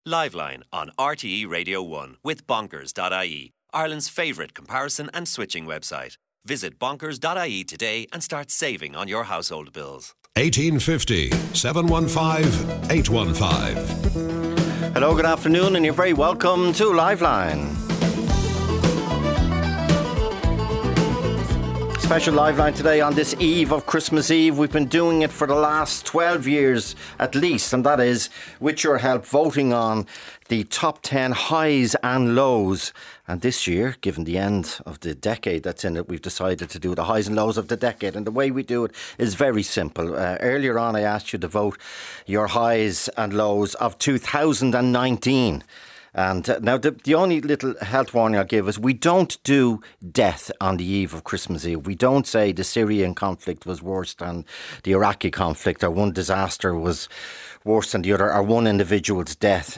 Liveline on RTE Radio 1 with Bonkers.ie, Ireland's favourite comparison and switching website. Visit Bonkers.ie today and start saving on your household bills. 1850 715 815. Hello, good afternoon, and you're very welcome to Liveline. Special Liveline today on this eve of Christmas Eve. We've been doing it for the last 12 years at least, and that is with your help voting on the top 10 highs and lows. And this year, given the end of the decade that's in it, we've decided to do the highs and lows of the decade. And the way we do it is very simple. Earlier on, I asked you to vote your highs and lows of 2019. And now the only little health warning I'll give is we don't do death on the eve of Christmas Eve. We don't say the Syrian conflict was worse than the Iraqi conflict, or one disaster was worse than the other, or one individual's death,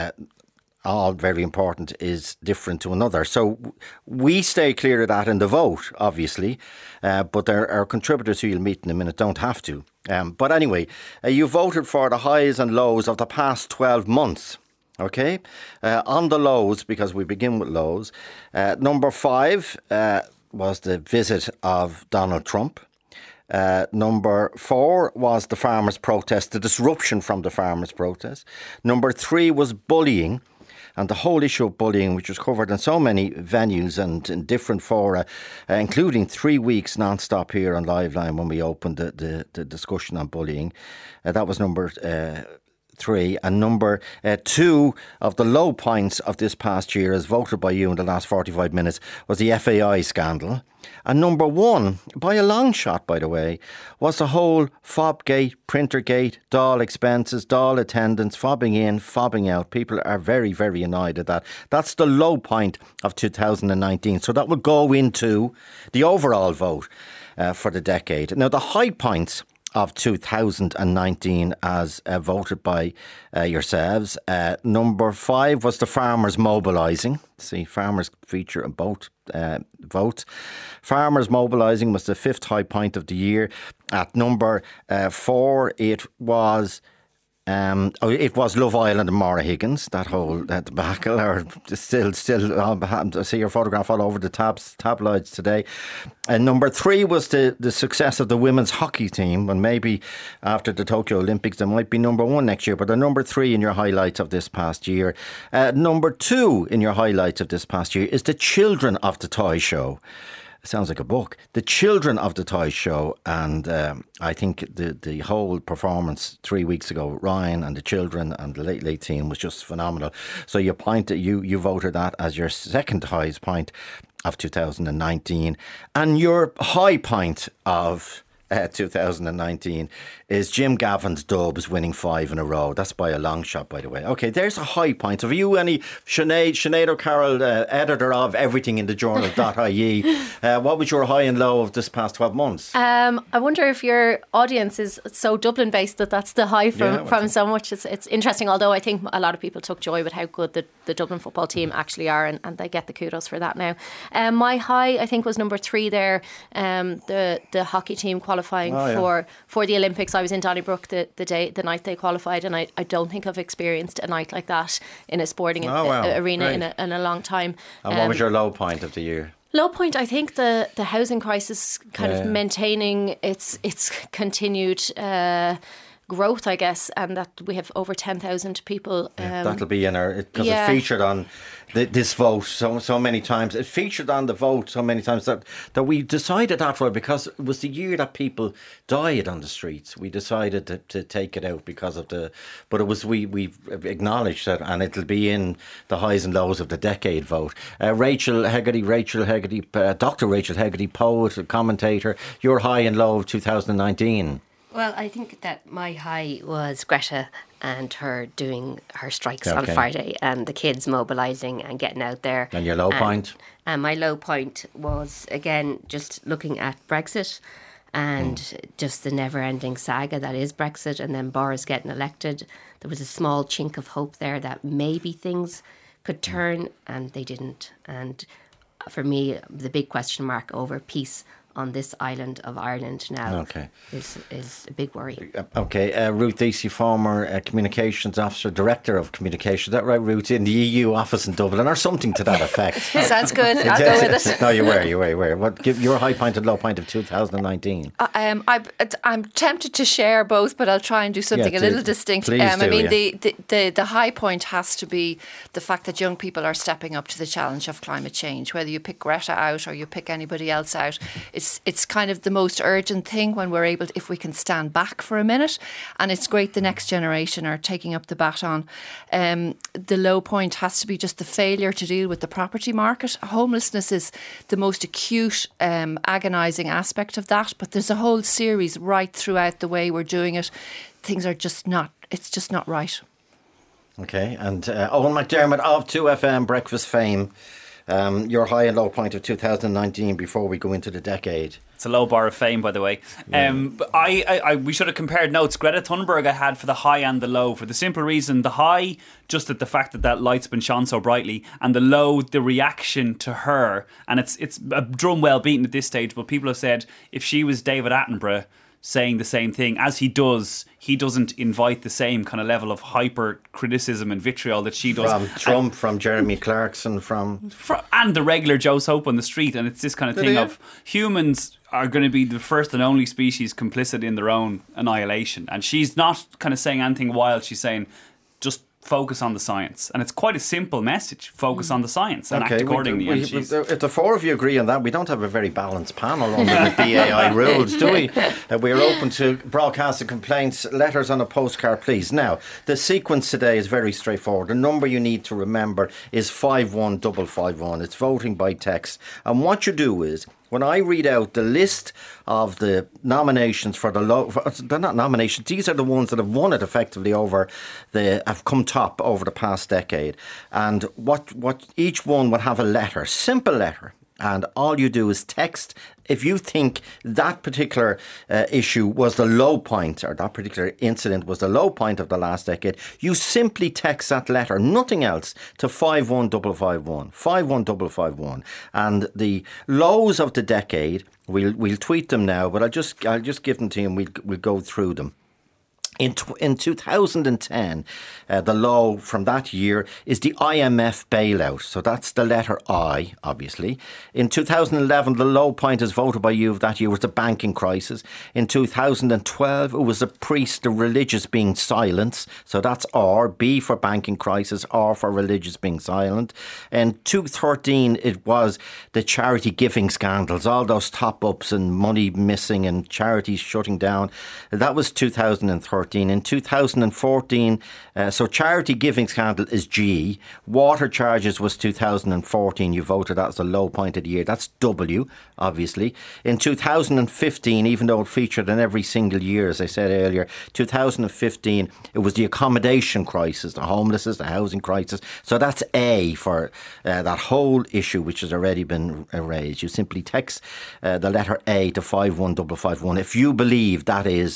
all very important, is different to another. So we stay clear of that in the vote, obviously, but there are contributors who you'll meet in a minute don't have to. But anyway, you voted for the highs and lows of the past 12 months. Okay, on the lows, because we begin with lows, number 5 was the visit of Donald Trump. Number 4 was the farmers' protest, the disruption from the farmers' protest. Number 3 was bullying, and the whole issue of bullying, which was covered in so many venues and in different fora, including 3 weeks non-stop here on Liveline when we opened the discussion on bullying. That was number 3, and number 2 of the low points of this past year, as voted by you in the last 45 minutes, was the FAI scandal. And number 1, by a long shot, by the way, was the whole Fobgate, Printergate, Dáil expenses, Dáil attendance, fobbing in, fobbing out. People are very, very annoyed at that. That's the low point of 2019. So that will go into the overall vote for the decade. Now, the high points of 2019 as voted by yourselves. Number 5 was the farmers mobilising. See, farmers feature in both votes. Farmers mobilising was the 5th high point of the year. At number 4, it was Love Island and Maura Higgins, that whole debacle, or still I see your photograph all over the tabloids today. And number 3 was the success of the women's hockey team, and maybe after the Tokyo Olympics they might be number 1 next year, but they're number 3 in your highlights of this past year. Number 2 in your highlights of this past year is the Children of the Toy Show. Sounds like a book. The Children of the Toy Show, and I think the whole performance 3 weeks ago, Ryan and the children and the late team, was just phenomenal. So you voted that as your second highest point of 2019, and your high point of 2019 is Jim Gavin's Dubs winning 5 in a row. That's by a long shot, by the way. Okay, there's a high point. Have you any, Sinead O'Carroll, editor of everything in the journal.ie, what was your high and low of this past 12 months? I wonder if your audience is so Dublin based that's the high from so much. It's interesting, although I think a lot of people took joy with how good the Dublin football team actually are, and they get the kudos for that now. My high, I think, was number 3 there, the hockey team qualifying for the Olympics. I was in Donnybrook the night they qualified, and I don't think I've experienced a night like that in a sporting arena in a long time. And what was your low point of the year? Low point, I think the housing crisis of maintaining its continued growth, I guess, and that we have over 10,000 people. That'll be in our, because it featured on this vote so many times. It featured on the vote so many times that we decided after all, because it was the year that people died on the streets, we decided to take it out because of but it was, we acknowledged that, and it'll be in the highs and lows of the decade vote. Rachel Hegarty, Dr. Rachel Hegarty, poet, commentator, your high and low of 2019. Well, I think that my high was Greta and her doing her strikes on Friday, and the kids mobilising and getting out there. And your low point? And my low point was, again, just looking at Brexit and just the never-ending saga that is Brexit, and then Boris getting elected. There was a small chink of hope there that maybe things could turn, and they didn't. And for me, the big question mark over peace on this island of Ireland now is a big worry. Okay, Ruth Deasy, former Communications Officer, Director of Communications. Is that right, Ruth? In the EU office in Dublin, or something to that effect. Sounds good. I'll go with it. No, you were. What? Give your high point and low point of 2019. I'm tempted to share both, but I'll try and do something a little distinct. The high point has to be the fact that young people are stepping up to the challenge of climate change. Whether you pick Greta out or you pick anybody else out, it's kind of the most urgent thing when we're able to, if we can stand back for a minute. And it's great the next generation are taking up the baton. The low point has to be just the failure to deal with the property market. Homelessness is the most acute, agonising aspect of that. But there's a whole series right throughout the way we're doing it. Things are just not, it's just not right. Okay, and Owen McDermott of 2FM Breakfast fame, your high and low point of 2019 before we go into the decade. It's a low bar of fame, by the way. But we should have compared notes. Greta Thunberg I had for the high and the low, for the simple reason, the high, just at the fact that light's been shone so brightly, and the low, the reaction to her. And it's a drum well beaten at this stage, but people have said if she was David Attenborough saying the same thing as he doesn't invite the same kind of level of hyper criticism and vitriol that she does from Trump, from Jeremy Clarkson, and the regular Joe Soap on the street. And it's this kind of thing of humans are going to be the first and only species complicit in their own annihilation, and she's not kind of saying anything wild. She's saying just focus on the science, and it's quite a simple message: focus on the science and act accordingly. If the four of you agree on that, we don't have a very balanced panel under the BAI rules, do we? We're open to broadcasting complaints, letters on a postcard, please. Now, the sequence today is very straightforward. The number you need to remember is 51551. It's voting by text, and what you do is, when I read out the list of the nominations for they're not nominations, these are the ones that have won it effectively have come top over the past decade. And what each one would have a letter, simple letter. And all you do is text. If you think that particular issue was the low point, or that particular incident was the low point of the last decade, you simply text that letter, nothing else, to 51551. 51551. And the lows of the decade, we'll tweet them now, but I'll just give them to you and we'll go through them. In 2010, the low from that year is the IMF bailout. So that's the letter I, obviously. In 2011, the low point as voted by you of that year was the banking crisis. In 2012, it was the priest, the religious being silent. So that's R. B for banking crisis, R for religious being silent. In 2013, it was the charity giving scandals, all those top-ups and money missing and charities shutting down. That was 2013. In 2014, so charity giving scandal is G. Water charges was 2014. You voted that as the low point of the year. That's W, obviously. In 2015, even though it featured in every single year, as I said earlier, 2015, it was the accommodation crisis, the homelessness, the housing crisis. So that's A for that whole issue, which has already been raised. You simply text the letter A to 51551 if you believe that is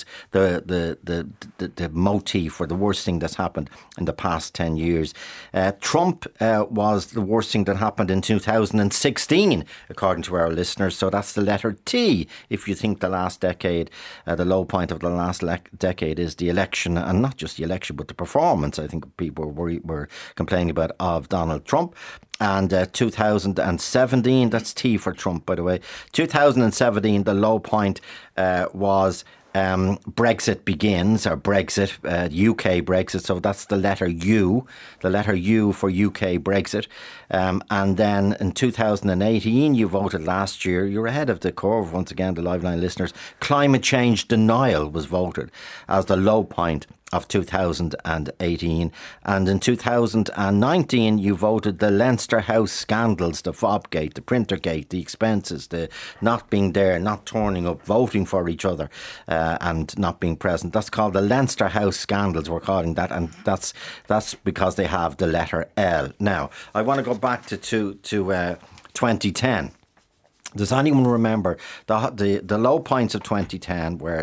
the motif or the worst thing that's happened in the past 10 years. Trump was the worst thing that happened in 2016, according to our listeners. So that's the letter T. If you think the last decade, the low point of the last decade is the election, and not just the election, but the performance, I think people were complaining about, of Donald Trump. And 2017, that's T for Trump, by the way. 2017, the low point was Brexit begins, or Brexit, UK Brexit. So that's the letter U for UK Brexit. And then in 2018, you voted last year. You're ahead of the curve once again, the Liveline listeners. Climate change denial was voted as the low point of 2018. And in 2019, you voted the Leinster House scandals, the Fobgate, the Printergate, the expenses, the not being there, not turning up, voting for each other and not being present. That's called the Leinster House scandals, we're calling that, and that's because they have the letter L. Now, I want to go back to 2010. Does anyone remember the low points of 2010 where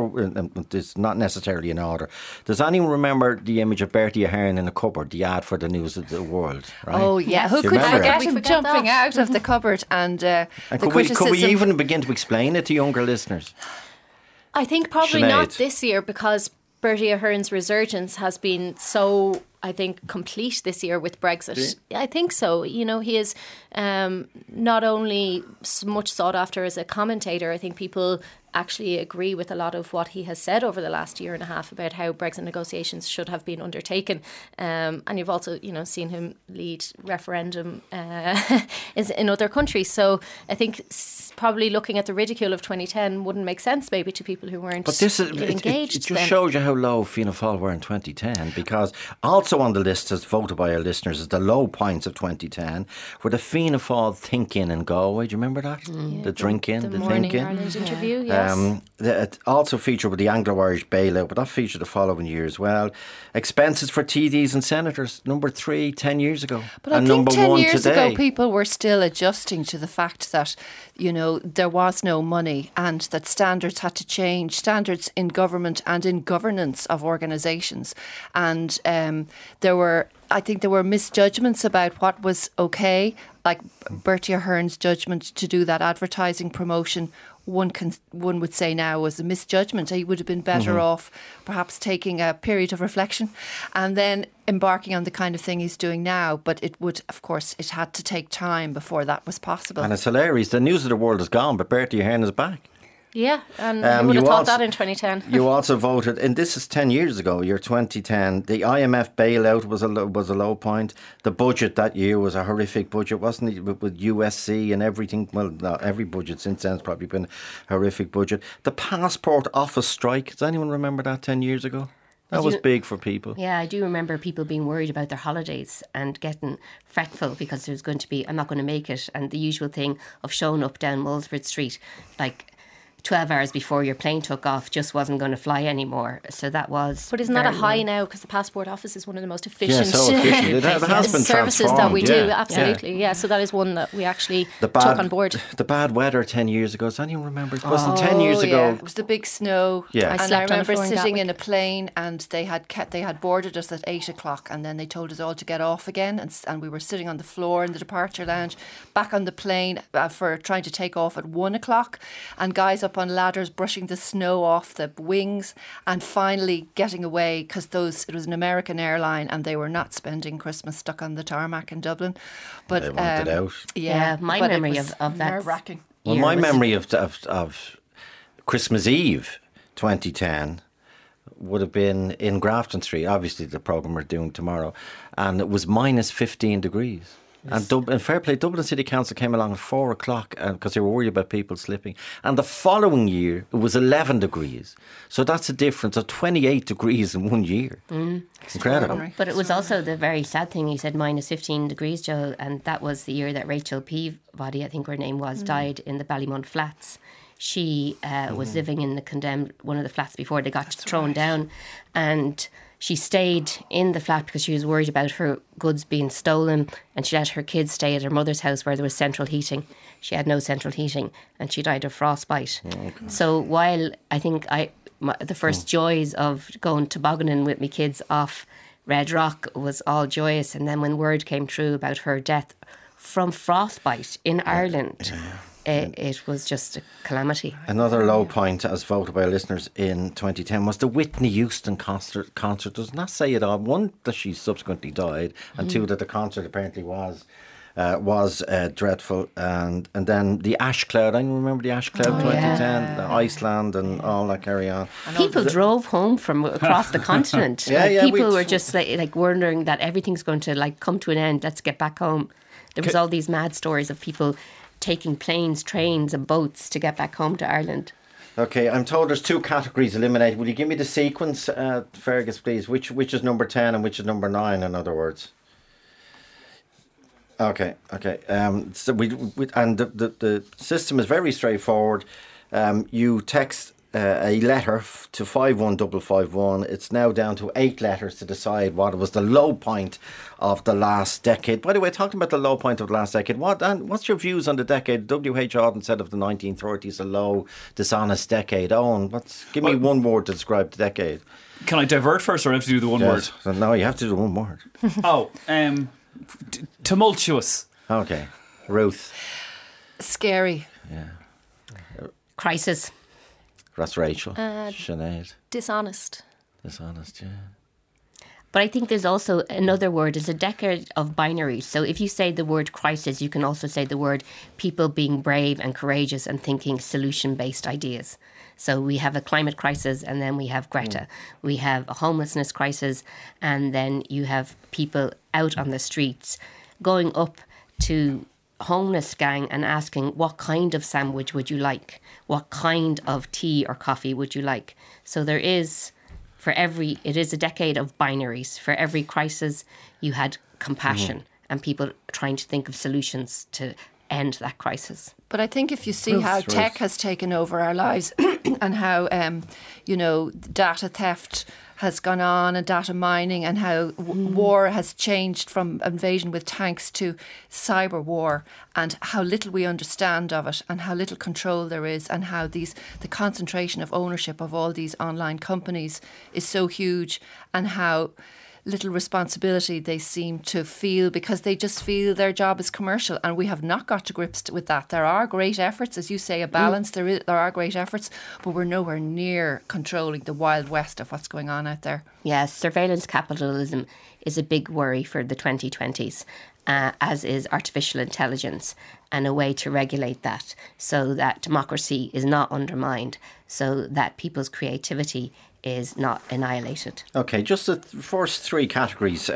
it's not necessarily in order. Does anyone remember the image of Bertie Ahern in a cupboard, the ad for the News of the World? Right? Oh, yeah. Who could forget him jumping out of the cupboard and the criticism? Could we even begin to explain it to younger listeners? I think probably not this year, because Bertie Ahern's resurgence has been so, I think, complete this year with Brexit. I think so. You know, he is not only much sought after as a commentator. I think people actually agree with a lot of what he has said over the last year and a half about how Brexit negotiations should have been undertaken. And you've also, seen him lead referendum in other countries. So I think probably looking at the ridicule of 2010 wouldn't make sense maybe to people who weren't engaged. It just shows you how low Fianna Fáil were in 2010, because also on the list, as voted by our listeners, is the low points of 2010 were the Fianna Fáil think-in in Galway. Do you remember that? The drink-in, the think-in. Ireland interview, yes. It also featured with the Anglo-Irish bailout, but that featured the following year as well. Expenses for TDs and senators, number 3 10 years ago. But I think 10 years ago people were still adjusting to the fact that, there was no money and that standards had to change, standards in government and in governance of organisations. And there were misjudgments about what was okay, like Bertie Ahern's judgment to do that advertising promotion. One would say now was a misjudgment. He would have been better off perhaps taking a period of reflection and then embarking on the kind of thing he's doing now. But it had to take time before that was possible. And it's hilarious. The News of the World is gone, but Bertie Ahern is back. Yeah, and who would have thought that in 2010? You also voted, and this is 10 years ago, year 2010, the IMF bailout was a low point. The budget that year was a horrific budget, wasn't it, with USC and everything? Well, every budget since then has probably been a horrific budget. The passport office strike, does anyone remember that 10 years ago? That was big for people. Yeah, I do remember people being worried about their holidays and getting fretful because there's going to be, I'm not going to make it, and the usual thing of showing up down Mulsford Street, like 12 hours before your plane took off, just wasn't going to fly anymore. So that was... But isn't that a high now? Because the Passport Office is one of the most efficient, It has been services that we do. Absolutely, yeah. So that is one that we actually took on board. The bad weather 10 years ago. Does anyone remember? It wasn't 10 years ago. It was the big snow. Yeah. I remember sitting in a plane and they had boarded us at 8 o'clock and then they told us all to get off again, and we were sitting on the floor in the departure lounge back on the plane for trying to take off at 1 o'clock, and guys up on ladders brushing the snow off the wings and finally getting away because it was an American airline and they were not spending Christmas stuck on the tarmac in Dublin. But they wanted out. Yeah, my memory of that. Nerve-wracking. Well, my memory of Christmas Eve 2010 would have been in Grafton Street, obviously the programme we're doing tomorrow, and it was minus 15 degrees. Yes. And fair play, Dublin City Council came along at 4 o'clock because they were worried about people slipping. And the following year, it was 11 degrees. So that's a difference of 28 degrees in 1 year. It's incredible. But it was also the very sad thing. You said minus 15 degrees, Joe, and that was the year that Rachel Peabody, I think her name was, died in the Ballymont Flats. She was living in one of the flats before they got thrown down. And she stayed in the flat because she was worried about her goods being stolen, and she let her kids stay at her mother's house where there was central heating. She had no central heating and she died of frostbite. So while I think the first joys of going tobogganing with my kids off Red Rock was all joyous, and then when word came through about her death from frostbite in Ireland... It was just a calamity. Another low point, as voted by our listeners in 2010, was the Whitney Houston concert. Does not say it all. One, that she subsequently died, and two, that the concert apparently was dreadful. And then the ash cloud. I remember the ash cloud 2010, the Iceland and all that carry on. People drove home from across the continent. People were just like wondering that everything's going to come to an end. Let's get back home. There was all these mad stories of people taking planes, trains and boats to get back home to Ireland. Okay, I'm told there's 2 categories eliminated. Will you give me the sequence, Fergus, please? Which is number 10 and which is number 9, in other words? Okay. So the system is very straightforward. You text a letter to 51551. It's now down to 8 letters to decide what was the low point of the last decade. By the way, talking about the low point of the last decade, what's your views on the decade? W.H. Auden said of the 1930s a low, dishonest decade. Owen, give me one word to describe the decade. Can I divert first, or have to do the one word? No, you have to do one word. Tumultuous. Okay. Ruth. Scary. Yeah. Crisis. That's Rachel. Sinead. Dishonest. Dishonest, yeah. But I think there's also another word. It's a decade of binaries. So if you say the word crisis, you can also say the word people being brave and courageous and thinking solution-based ideas. So we have a climate crisis, and then we have Greta. We have a homelessness crisis, and then you have people out on the streets going up to homeless gang and asking, what kind of sandwich would you like? What kind of tea or coffee would you like? So there is, it is a decade of binaries. For every crisis, you had compassion and people trying to think of solutions to end that crisis. But I think if you see how tech has taken over our lives and how, data theft has gone on and data mining, and how war has changed from invasion with tanks to cyber war, and how little we understand of it and how little control there is, and how the concentration of ownership of all these online companies is so huge, and how little responsibility they seem to feel because they just feel their job is commercial, and we have not got to grips with that. There are great efforts, as you say, a balance. There are great efforts, but we're nowhere near controlling the wild west of what's going on out there. Yes, surveillance capitalism is a big worry for the 2020s, as is artificial intelligence, and a way to regulate that so that democracy is not undermined, so that people's creativity is not annihilated. Okay, just the first 3 categories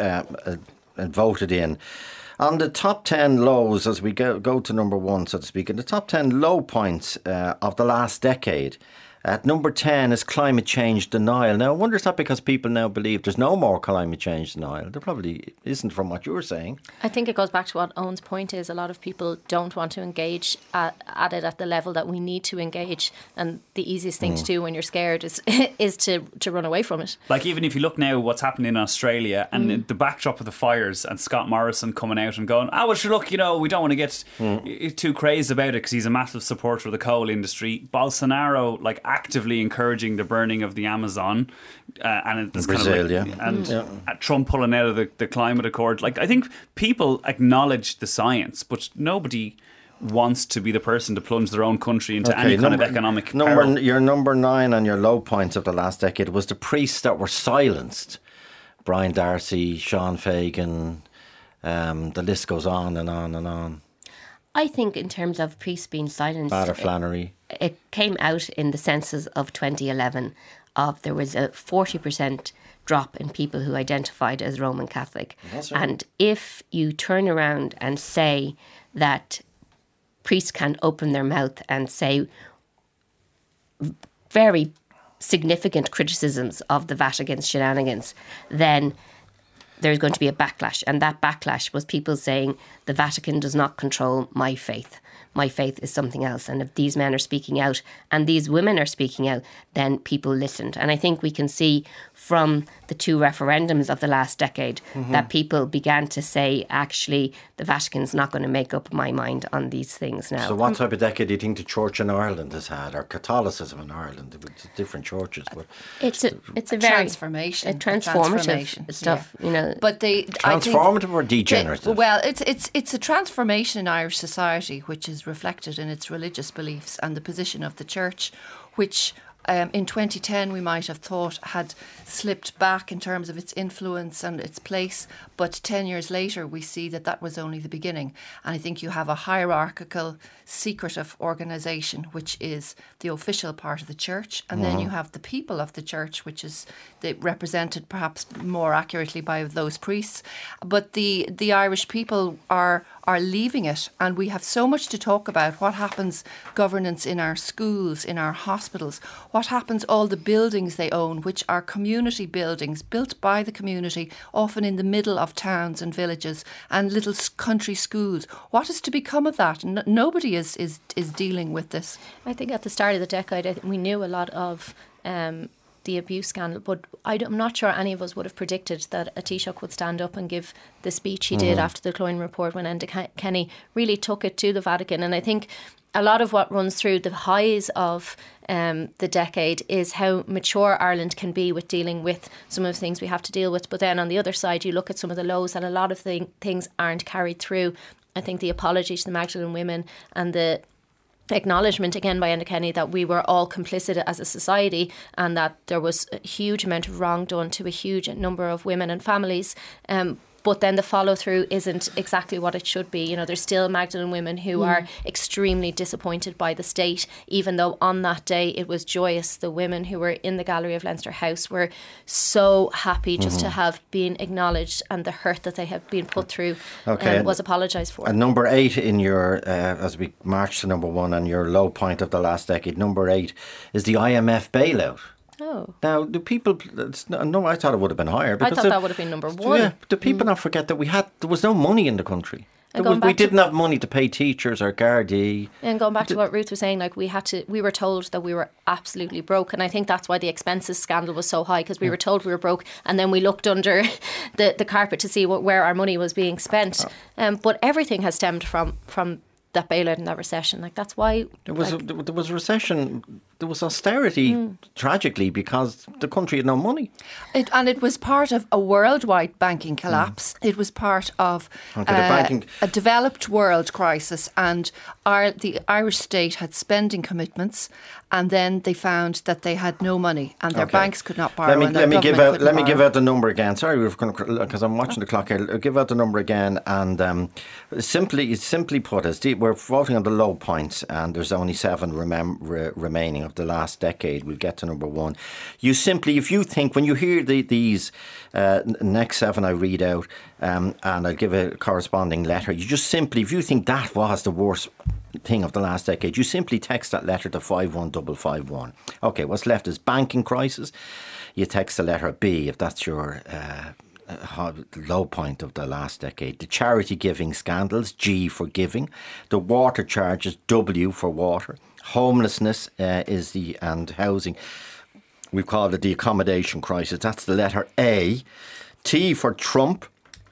voted in. On the top 10 lows, as we go to number 1, so to speak, in the top 10 low points of the last decade, at number 10 is climate change denial. Now, I wonder, is that because people now believe there's no more climate change denial? There probably isn't, from what you were saying. I think it goes back to what Owen's point is. A lot of people don't want to engage at it at the level that we need to engage. And the easiest thing to do when you're scared is to run away from it. Like, even if you look now what's happening in Australia and the backdrop of the fires, and Scott Morrison coming out and going, well, sure, look, we don't want to get too crazed about it because he's a massive supporter of the coal industry. Bolsonaro, actively encouraging the burning of the Amazon, and it's Brazil, Trump pulling out of the climate accord. I think people acknowledge the science, but nobody wants to be the person to plunge their own country into any kind of economic peril. Your number 9 on your low points of the last decade was the priests that were silenced. Brian Darcy, Sean Fagan, the list goes on and on and on. I think in terms of priests being silenced, Father Flannery. It came out in the census of 2011 there was a 40% drop in people who identified as Roman Catholic. That's right. And if you turn around and say that priests can open their mouth and say very significant criticisms of the Vatican's shenanigans, then there's going to be a backlash. And that backlash was people saying the Vatican does not control my faith. My faith is something else. And if these men are speaking out and these women are speaking out, then people listened. And I think we can see from the 2 referendums of the last decade that people began to say, actually, the Vatican's not going to make up my mind on these things now. So what type of decade do you think the church in Ireland has had, or Catholicism in Ireland? It's different churches, but it's a very transformation, transformative stuff, But transformative or degenerative? Well, it's a transformation in Irish society, which is reflected in its religious beliefs and the position of the church, which in 2010 we might have thought had slipped back in terms of its influence and its place, but 10 years later we see that was only the beginning. And I think you have a hierarchical, secretive organisation, which is the official part of the church, and then you have the people of the church, which is represented perhaps more accurately by those priests. But the Irish people are are leaving it, and we have so much to talk about. What happens governance in our schools, in our hospitals, what happens all the buildings they own, which are community buildings built by the community, often in the middle of towns and villages, and little country schools. What is to become of that? Nobody is dealing with this. I think at the start of the decade, we knew a lot of the abuse scandal, but I'm not sure any of us would have predicted that a Taoiseach would stand up and give the speech he did after the Cloyne report when Enda Kenny really took it to the Vatican. And I think a lot of what runs through the highs of the decade is how mature Ireland can be with dealing with some of the things we have to deal with. But then on the other side, you look at some of the lows, and a lot of things aren't carried through. I think the apology to the Magdalene women and the acknowledgement again by Enda Kenny that we were all complicit as a society and that there was a huge amount of wrong done to a huge number of women and families. But then the follow through isn't exactly what it should be. You know, there's still Magdalene women who are extremely disappointed by the state, even though on that day it was joyous. The women who were in the gallery of Leinster House were so happy just to have been acknowledged, and the hurt that they have been put through was apologised for. And number 8 in your, as we march to number 1 and your low point of the last decade, number 8 is the IMF bailout. Oh. Now, do people... No, I thought it would have been higher. I thought that would have been number 1. Yeah, do people not forget that there was no money in the country? We didn't have money to pay teachers or Gardaí. And going back to what Ruth was saying, like we were told that we were absolutely broke, and I think that's why the expenses scandal was so high, because we were told we were broke, and then we looked under the carpet to see where our money was being spent. But everything has stemmed from that bailout and that recession. Like that's why there was recession. There was austerity, tragically, because the country had no money. It was part of a worldwide banking collapse. It was part of a developed world crisis, and the Irish state had spending commitments, and then they found that they had no money, and their banks could not borrow. Let me give out the number again. Sorry, because I'm watching the clock here. I'll give out the number again, and simply put, we're voting on the low points, and there's only 7 remaining of the last decade. We'll get to number 1. You simply, if you think, when you hear these next 7 I read out, and I'll give a corresponding letter, you just simply, if you think that was the worst thing of the last decade, you simply text that letter to 51551. Okay, what's left is banking crisis. You text the letter B if that's your low point of the last decade. The charity giving scandals, G for giving. The water charges, W for water. Homelessness and housing. We've called it the accommodation crisis. That's the letter A. T for Trump.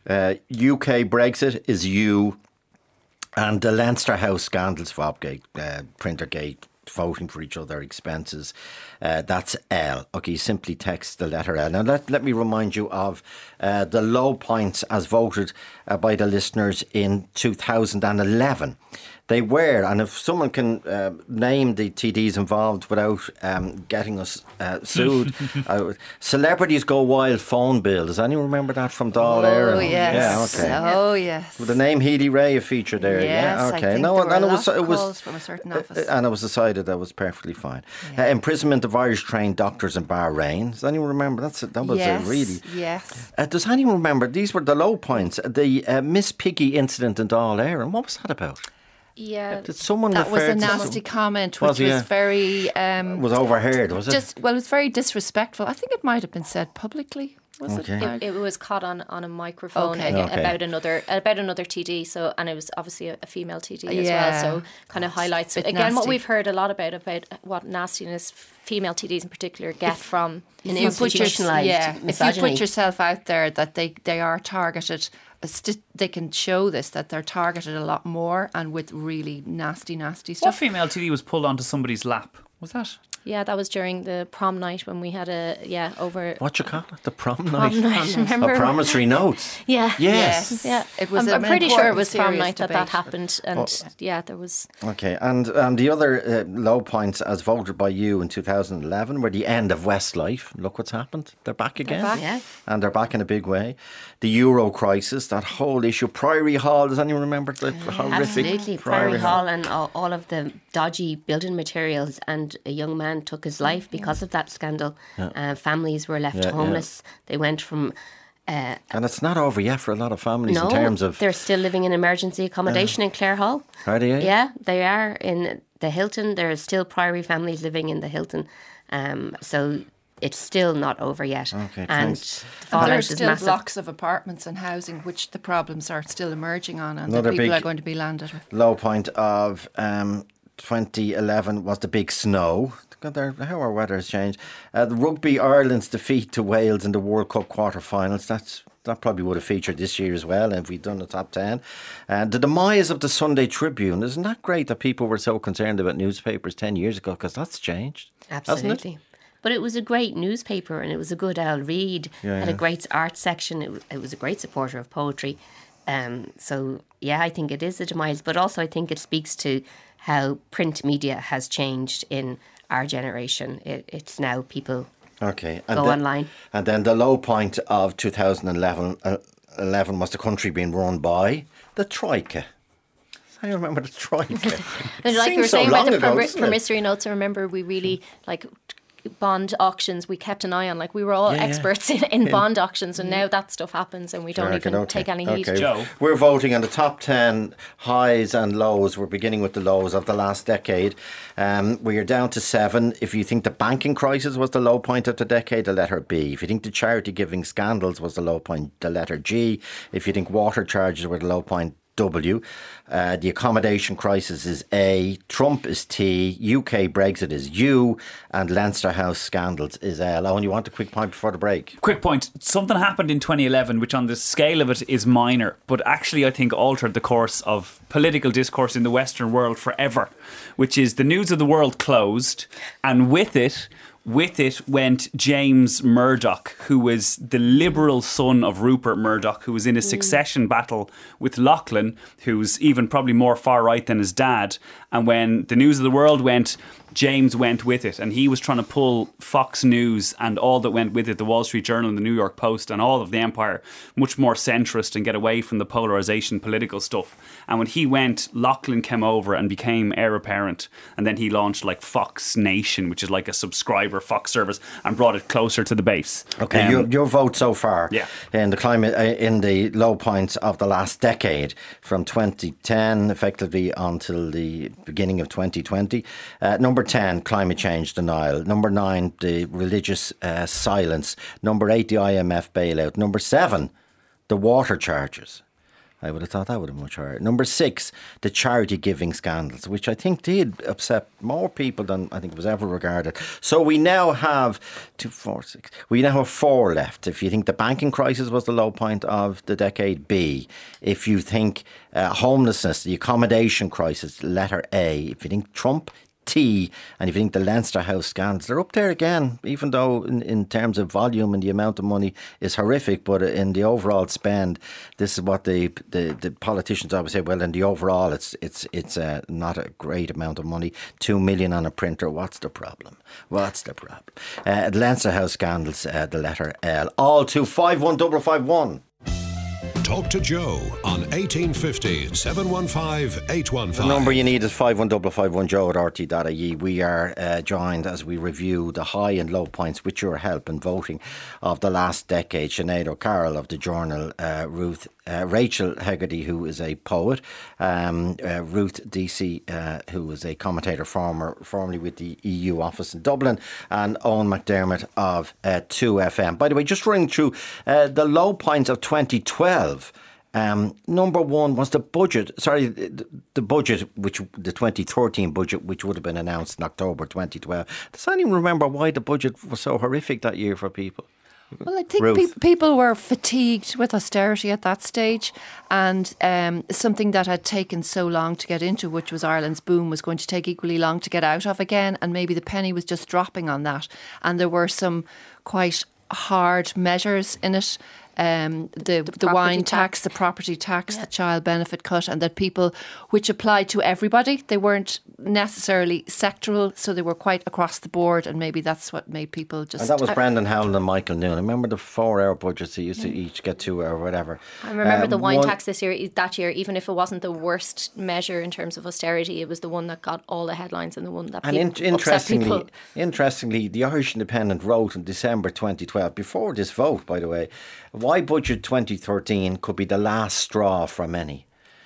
UK Brexit is U. And the Leinster House scandals, Fobgate, Printergate, voting for each other, expenses, that's L. Okay, simply text the letter L. Now let me remind you of the low points as voted by the listeners in 2011. They were, and if someone can name the TDs involved without getting us sued, Celebrities Go Wild phone bill. Does anyone remember that from Dáil Éireann? Oh, yes. Yeah, okay. Oh, yes. With the name Healy Ray featured there. Yes, yeah, okay. I think there were a lot of calls from a certain office. And it was decided that was perfectly fine. Yeah. Imprisonment of Irish trained doctors in Bahrain. Does anyone remember? That was a really... Yes. Does anyone remember? These were the low points. The Miss Piggy incident in Dáil Éireann. What was that about? Yeah, did someone that was a nasty comment, which was very was overheard. Was it? It was very disrespectful. I think it might have been said publicly. Was it? It was caught on a microphone about another TD. So, and it was obviously a female TD as well. So, kind of highlights again nasty. What we've heard a lot about what nastiness female TDs in particular get from institutionalised misogyny. If you put yourself out there that they are targeted. They can show this, that they're targeted a lot more and with really nasty stuff. What female TD was pulled onto somebody's lap? Was that? Yeah, that was during the prom night when we had over... What you call it? The prom night? Remember? Promissory notes. Yeah. Yes. Yeah. It was I'm pretty sure it was prom night that happened. And there was... Okay, and the other low points as voted by you in 2011 were the end of Westlife. Look what's happened. They're back again. They're back. Yeah. And they're back in a big way. The Euro crisis, that whole issue. Priory Hall, does anyone remember the horrific... Absolutely. Priory Hall and all of the dodgy building materials, and a young man took his life because of that scandal. Families were left homeless. They went from And it's not over yet for a lot of families in terms of... they're still living in emergency accommodation in Clare Hall. Are they? Yeah, they are in the Hilton. There are still Priory families living in the Hilton. So it's still not over yet. Okay, and there are still blocks of apartments and housing which the problems are still emerging on, and the people are going to be landed with. Low point of 2011 was the big snow. How our weather has changed. The Rugby Ireland's defeat to Wales in the World Cup quarter-finals. That probably would have featured this year as well if we'd done the top 10. The demise of the Sunday Tribune. Isn't that great that people were so concerned about newspapers 10 years ago? Because that's changed. Absolutely. But it was a great newspaper, and it was a good read. Had a great art section. It was a great supporter of poetry. So, yeah, I think it is a demise. But also I think it speaks to how print media has changed in our generation. It's now people go online. And then the low point of 2011 was the country being run by the Troika. I remember the Troika. And like you were saying about the promissory notes, I remember we really bond auctions we kept an eye on. Like we were all experts in bond auctions, and now that stuff happens and we don't even take any heed. Joe, we're voting on the top 10 highs and lows. We're beginning with the lows of the last decade. We are down to 7. If you think the banking crisis was the low point of the decade, the letter B. If you think the charity giving scandals was the low point, the letter G. If you think water charges were the low point, W. The accommodation crisis is A. Trump is T. UK Brexit is U. And Leinster House scandals is L. Owen, you want a quick point before the break? Quick point. Something happened in 2011 which on the scale of it is minor, but actually I think altered the course of political discourse in the Western world forever, which is the News of the World closed, and with it went James Murdoch, who was the liberal son of Rupert Murdoch, who was in a succession battle with Lachlan, who's even probably more far right than his dad. And when the News of the World went, James went with it, and he was trying to pull Fox News and all that went with it, the Wall Street Journal and the New York Post and all of the Empire, much more centrist and get away from the polarisation political stuff. And when he went, Lachlan came over and became heir apparent, and then he launched like Fox Nation, which is like a subscriber Fox service, and brought it closer to the base. Okay, your vote so far in the climate in the low points of the last decade, from 2010 effectively until the beginning of 2020. Number 10, climate change denial. Number 9, the religious silence. Number 8, the IMF bailout. Number 7, the water charges. I would have thought that would have been much higher. Number 6, the charity giving scandals, which I think did upset more people than I think was ever regarded. So we now have 2, 4, 6. We now have 4 left. If you think the banking crisis was the low point of the decade, B. If you think homelessness, the accommodation crisis, letter A. If you think Trump, T. And if you think the Leinster House scandals, they're up there again, even though in terms of volume and the amount of money is horrific, but in the overall spend, this is what the politicians always say, well, in the overall it's not a great amount of money. 2 million on a printer, what's the problem? The Leinster House scandals, the letter L. All to 51551. Talk to Joe on 1850 715 815. The number you need is 51551 Joe at RT.ie. We are joined as we review the high and low points with your help in voting of the last decade. Sinead O'Carroll of the Journal, Rachel Hegarty, who is a poet, Ruth Deasy, who was a commentator formerly with the EU office in Dublin, and Owen McDermott of 2FM. By the way, just running through the low points of 2012. Number 1 was the budget. The budget, which the 2013 budget, which would have been announced in October 2012. Does anyone remember why the budget was so horrific that year for people? Well, I think people were fatigued with austerity at that stage, and something that had taken so long to get into, which was Ireland's boom, was going to take equally long to get out of again, and maybe the penny was just dropping on that. And there were some quite hard measures in it. The wine tax, the property tax, the child benefit cut, and that people, which applied to everybody. They weren't necessarily sectoral, so they were quite across the board, and maybe that's what made people just... And that was Brendan Howland and Michael Noon. I remember the 4-hour budgets they used to each get 2 hour or whatever. I remember the wine tax that year, even if it wasn't the worst measure in terms of austerity, it was the one that got all the headlines and the one that interestingly, the Irish Independent wrote in December 2012, before this vote, by the way, why budget 2013 could be the last straw for many.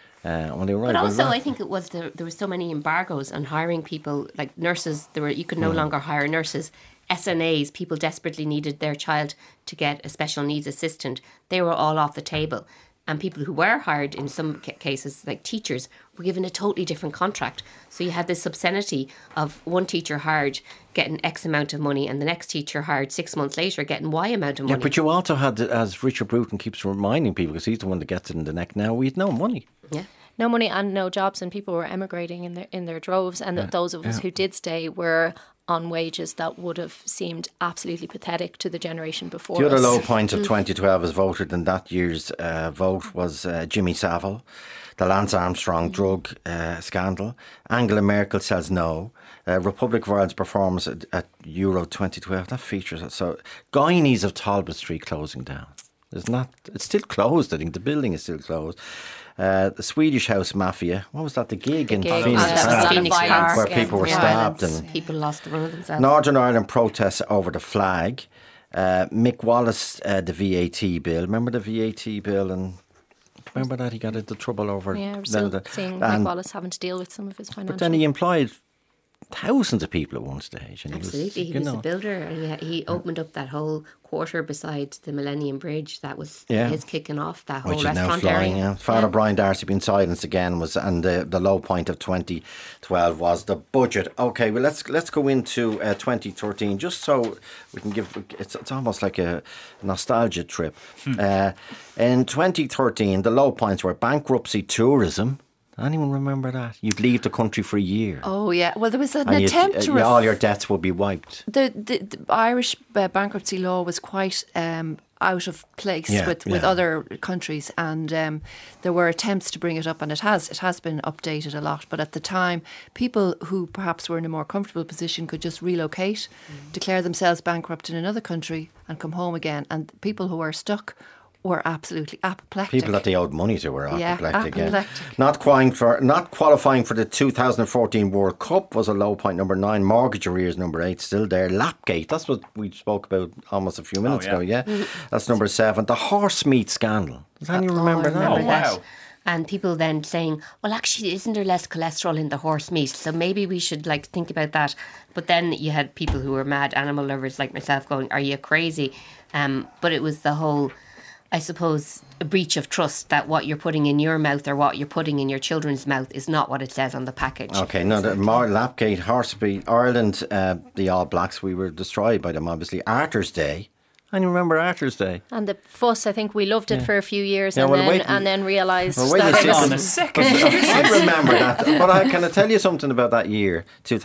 But also, I think it was there were so many embargoes on hiring people, like nurses. You could no longer hire nurses. SNAs, people desperately needed their child to get a special needs assistant. They were all off the table. And people who were hired, in some cases, like teachers, were given a totally different contract. So you had this obscenity of one teacher hired getting X amount of money and the next teacher hired 6 months later getting Y amount of money. Yeah, but you also had, as Richard Bruton keeps reminding people, because he's the one that gets it in the neck now, we had no money. Yeah. No money and no jobs, and people were emigrating in their droves, and those of us who did stay were on wages that would have seemed absolutely pathetic to the generation before us. The other low point of 2012 as voted in that year's vote was Jimmy Savile, the Lance Armstrong drug scandal. Angela Merkel says no. Republic of Ireland's performance at Euro 2012, that features it. So Guineas of Talbot Street closing down. It's still closed, I think. The building is still closed. The Swedish House Mafia, what was that? The gig in Phoenix Park, where people were stabbed and people lost the run of themselves. Northern Ireland protests over the flag. Mick Wallace, the VAT bill. Remember the VAT bill? And remember that he got into trouble over. Yeah, we're still seeing Mick Wallace having to deal with some of his financial. But then he employed thousands of people at one stage. And absolutely, he was a builder, and he opened up that whole quarter beside the Millennium Bridge. That was his kicking off that whole restaurant area. Father Brian Darcy being silenced again and the low point of 2012 was the budget. Okay, well let's go into 2013 just so we can give. It's almost like a nostalgia trip. In 2013, the low points were bankruptcy, tourism. Anyone remember that? You'd leave the country for a year. Oh, yeah. Well, there was an attempt to... all your debts would be wiped. The Irish bankruptcy law was quite out of place with other countries, and there were attempts to bring it up, and it has been updated a lot. But at the time, people who perhaps were in a more comfortable position could just relocate, declare themselves bankrupt in another country and come home again. And people who were stuck were absolutely apoplectic. People that they owed money to were apoplectic. Not qualifying for the 2014 World Cup was a low point, number 9. Mortgage arrears, number 8, still there. Lapgate, that's what we spoke about almost a few minutes ago, That's number 7. The horse meat scandal. Does anyone remember that? Oh, wow. And people then saying, well, actually, isn't there less cholesterol in the horse meat? So maybe we should think about that. But then you had people who were mad animal lovers like myself going, are you crazy? But it was the whole... I suppose, a breach of trust that what you're putting in your mouth or what you're putting in your children's mouth is not what it says on the package. Okay, no, Lapgate, Horseby, Ireland, the All Blacks, we were destroyed by them, obviously. Arthur's Day. And you remember Arthur's Day? And the fuss, I think we loved it for a few years and then realised that it was... on a second. I remember that. But can I tell you something about that year,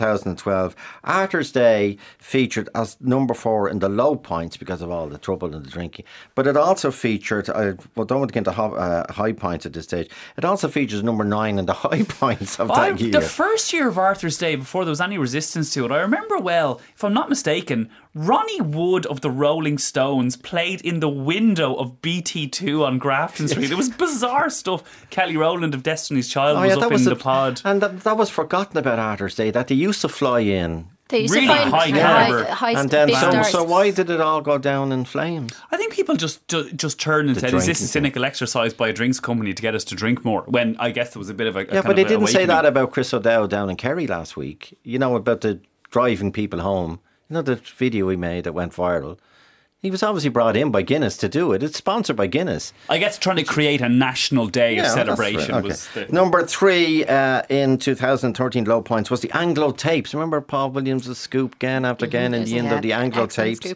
2012? Arthur's Day featured as number 4 in the low points because of all the trouble and the drinking. But it also featured, don't want to get into high points at this stage, it also features number 9 in the high points of that year. The first year of Arthur's Day, before there was any resistance to it, I remember well, if I'm not mistaken, Ronnie Wood of the Rolling Stones played in the window of BT2 on Grafton Street. It was bizarre stuff. Kelly Rowland of Destiny's Child was up in the pod. And that was forgotten about Arthur's Day, that they used to fly in. They used really to find high caliber. And then so why did it all go down in flames? I think people just turned and said, is this a cynical exercise by a drinks company to get us to drink more? When I guess there was a bit of a but they didn't say that about Chris O'Dowd down in Kerry last week. You know, about the driving people home. You know the video we made that went viral? He was obviously brought in by Guinness to do it. It's sponsored by Guinness. I guess trying to create a national day of celebration was... Number 3 in 2013 low points was the Anglo Tapes. Remember Paul Williams' scoop again after again in the end of the Anglo Tapes?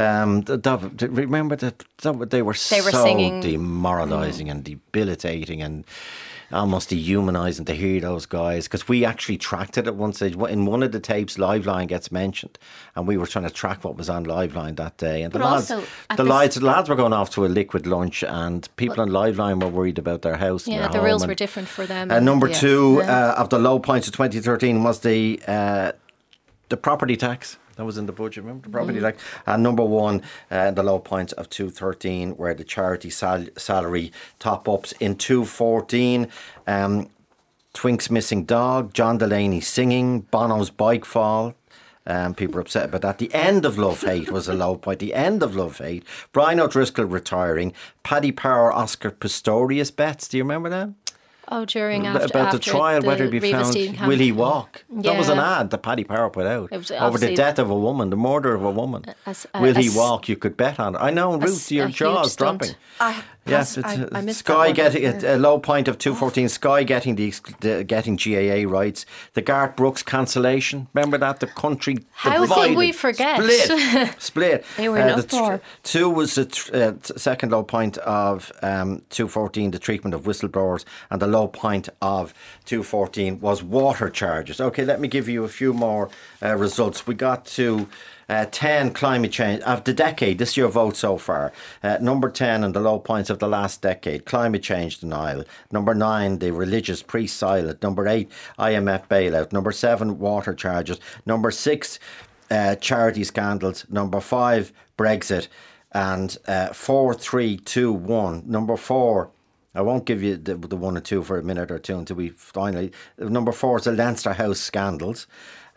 Remember that they were so singing, demoralising and debilitating and... almost dehumanising to hear those guys, because we actually tracked it at one stage. In one of the tapes, Liveline gets mentioned, and we were trying to track what was on Liveline that day. And the lads were going off to a liquid lunch, and people on Liveline were worried about their house. Yeah, the rules were different for them. Number 2 of the low points of 2013 was the property tax. That was in the budget, remember? The property tax. And number 1, the low points of 2013 were the charity salary top-ups in 2014. Twink's missing dog, John Delaney singing, Bono's bike fall, People were upset about that. The end of Love Hate was a low point. The end of Love Hate. Brian O'Driscoll retiring. Paddy Power, Oscar Pistorius bets. Do you remember that? Oh, about the trial, whether he be found, will he walk? That was an ad that Paddy Power put out over the death of a woman, the murder of a woman. Will he walk? You could bet on it. I know, Ruth, your jaw's dropping. Yes, Sky getting a low point of 214. Sky getting getting GAA rights. The Garth Brooks cancellation. Remember that? The country How divided. can we forget? Split. They were not for. 2 was the second low point of 214. The treatment of whistleblowers, and the low point of 214 was water charges. Okay, let me give you a few more results. We got to 10, climate change of the decade. This is your vote so far. Number 10 and the low points of the last decade, climate change denial. Number 9, the religious priest silent. Number 8, IMF bailout. Number 7, water charges. Number 6, charity scandals. Number 5, Brexit. And 4, 3, 2, 1. Number 4, I won't give you the 1 and 2 for a minute or two until we finally... Number 4 is the Leinster House scandals.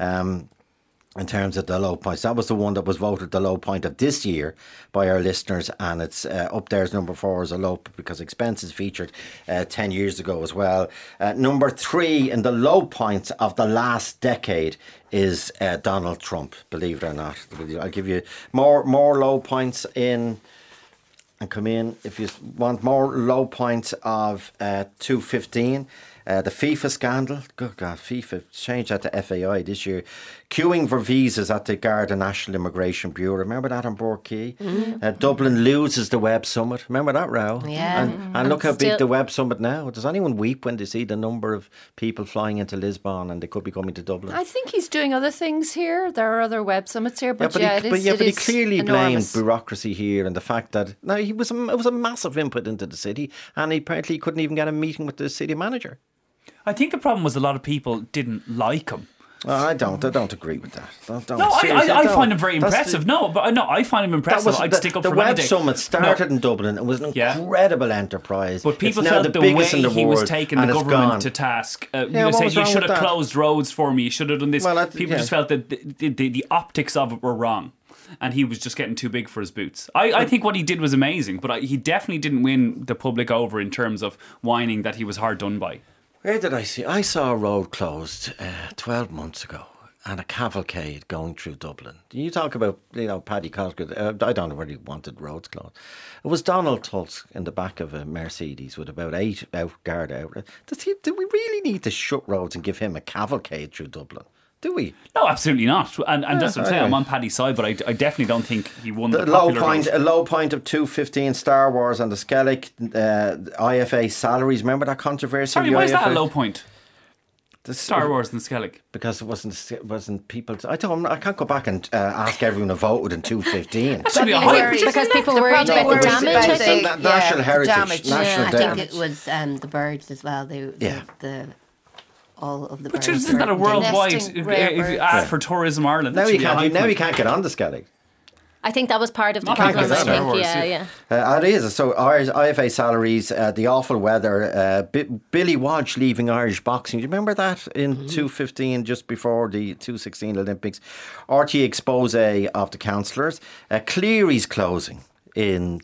In terms of the low points, that was the one that was voted the low point of this year by our listeners, and it's up there as number 4 as a low because expenses featured 10 years ago as well. Number 3 in the low points of the last decade is Donald Trump, believe it or not. I'll give you more low points in, and come in if you want more low points of 215. The FIFA scandal, good God, FIFA changed that to FAI this year. Queuing for visas at the Garda National Immigration Bureau. Remember that on Bord Key? Dublin loses the Web Summit. Remember that row? Yeah. And look how big the Web Summit now. Does anyone weep when they see the number of people flying into Lisbon and they could be coming to Dublin? I think he's doing other things here. There are other Web Summits here, but he clearly blamed bureaucracy here and the fact that it was a massive input into the city, and he apparently couldn't even get a meeting with the city manager. I think the problem was a lot of people didn't like him. I don't agree with that. I find him very impressive. I find him impressive. I'd stick up for him any day. The Web Summit started in Dublin. It was an incredible enterprise. But people felt the way he was taking the government to task. You should have closed roads for me. You should have done this. People just felt that the optics of it were wrong. And he was just getting too big for his boots. I think what he did was amazing, but he definitely didn't win the public over in terms of whining that he was hard done by. Where did I see? I saw a road closed 12 months ago and a cavalcade going through Dublin. You talk about, Paddy Cosgrave. I don't know where he wanted roads closed. It was Donald Tusk in the back of a Mercedes with about 8 guard out. Do we really need to shut roads and give him a cavalcade through Dublin? Do we? No, absolutely not. And that's what I'm saying. I'm on Paddy's side, but I definitely don't think he won the low point. A low point of 215, Star Wars and the Skellig, IFA salaries. Remember that controversy? Sorry, why is that a low point? Star Wars and Skellig. Because it wasn't people. I can't go back and ask everyone to vote within 215. Because people were worried about the damage. I think national heritage. I think it was the birds as well. All of the birds. But isn't that a worldwide ad for Tourism Ireland? Now you can't get on the Skellig. I think that was part of the problem. It is. So IFA salaries, the awful weather, Billy Walsh leaving Irish boxing. Do you remember that in 215, just before the 216 Olympics? RTÉ expose of the councillors. Cleary's closing in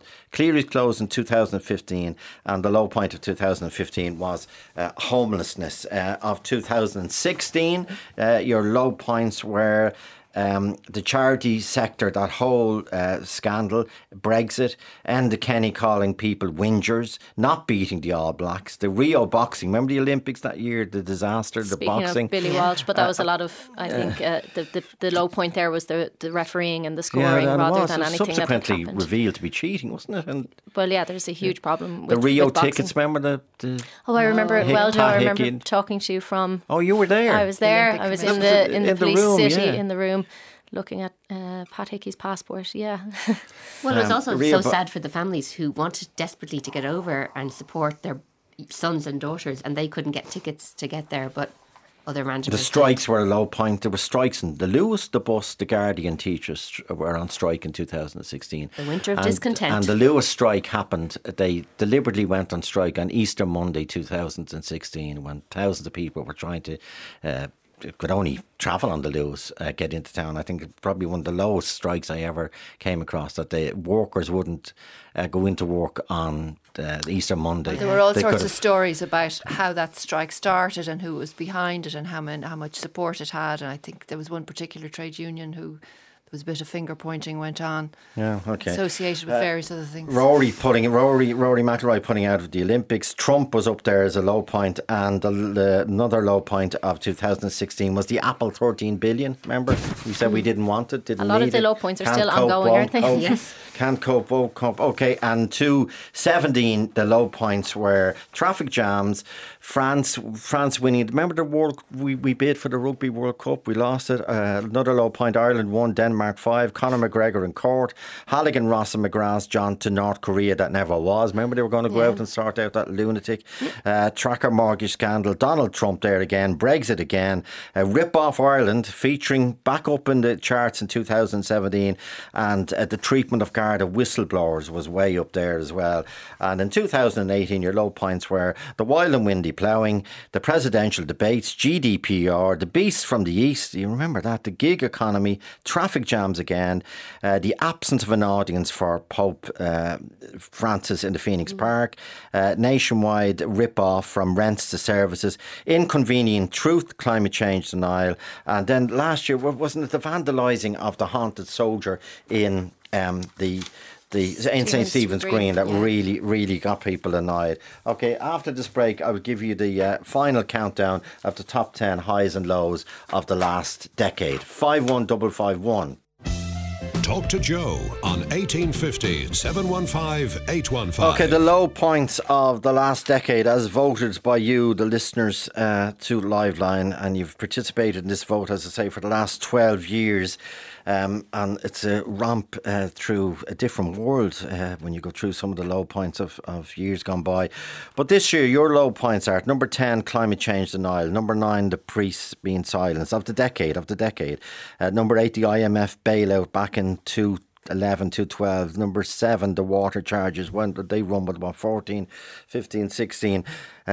2015, and the low point of 2015 was homelessness. Of 2016, your low points were the charity sector, that whole scandal, Brexit, and the Kenny calling people whingers, not beating the All Blacks, the Rio boxing. Remember the Olympics that year, the disaster, the boxing. Speaking of Billy Walsh, but that was a lot of, I think, the low point there was the refereeing and the scoring rather than anything that happened. Subsequently revealed to be cheating, wasn't it? And there's a huge problem with the Rio with tickets. Remember the I remember it well, Joe. I remember talking to you from. Oh, you were there. I was there. I was in the police city in the room, looking at Pat Hickey's passport. Yeah. Well, it was also so sad for the families who wanted desperately to get over and support their sons and daughters, and they couldn't get tickets to get there, but other management. The strikes were a low point. There were strikes in the Lewis, the Bus, the Guardian teachers were on strike in 2016. The winter of discontent. And the Lewis strike happened. They deliberately went on strike on Easter Monday 2016 when thousands of people were trying to could only travel on the Luas, get into town. I think it's probably one of the lowest strikes I ever came across, that the workers wouldn't go into work on the Easter Monday. There were all sorts of stories about how that strike started and who was behind it and how much support it had. And I think there was one particular trade union who there was a bit of finger pointing went on. Yeah, okay. Associated with various other things. Rory McIlroy putting out of the Olympics. Trump was up there as a low point, and another low point of 2016 was the Apple 13 billion. Remember, we said we didn't want it, didn't need it. A lot of the low points are still ongoing, aren't they? Yes. Can't cope, won't cope. Okay, and 2017, the low points were traffic jams, France winning. Remember the World? We bid for the Rugby World Cup. We lost it. Another low point. Ireland won. Denmark 5. Conor McGregor in court. Halligan, Ross and McGrath's John to North Korea. That never was. Remember they were going to go out and sort out that lunatic. Tracker mortgage scandal. Donald Trump there again. Brexit again. Rip off Ireland, featuring back up in the charts in 2017, and the treatment of Garda whistleblowers was way up there as well. And in 2018, your low points were the wild and windy ploughing, the presidential debates, GDPR, the beasts from the east. You remember that? The gig economy, traffic jams again, the absence of an audience for Pope Francis in the Phoenix Park, nationwide rip-off from rents to services, inconvenient truth, climate change denial, and then last year, wasn't it the vandalising of the haunted soldier in the St. Stephen's Green that really got people annoyed. Okay, after this break, I will give you the final countdown of the top 10 highs and lows of the last decade. 51551. Talk to Joe on 1850 715 815. Okay, the low points of the last decade as voted by you, the listeners, to Liveline, and you've participated in this vote, as I say, for the last 12 years. And it's a romp through a different world when you go through some of the low points of years gone by. But this year, your low points are at number 10, climate change denial. Number 9, the priests being silenced of the decade. Number 8, the IMF bailout back in 2011, 2012. Number 7, the water charges. When they run with about 14, 15, 16.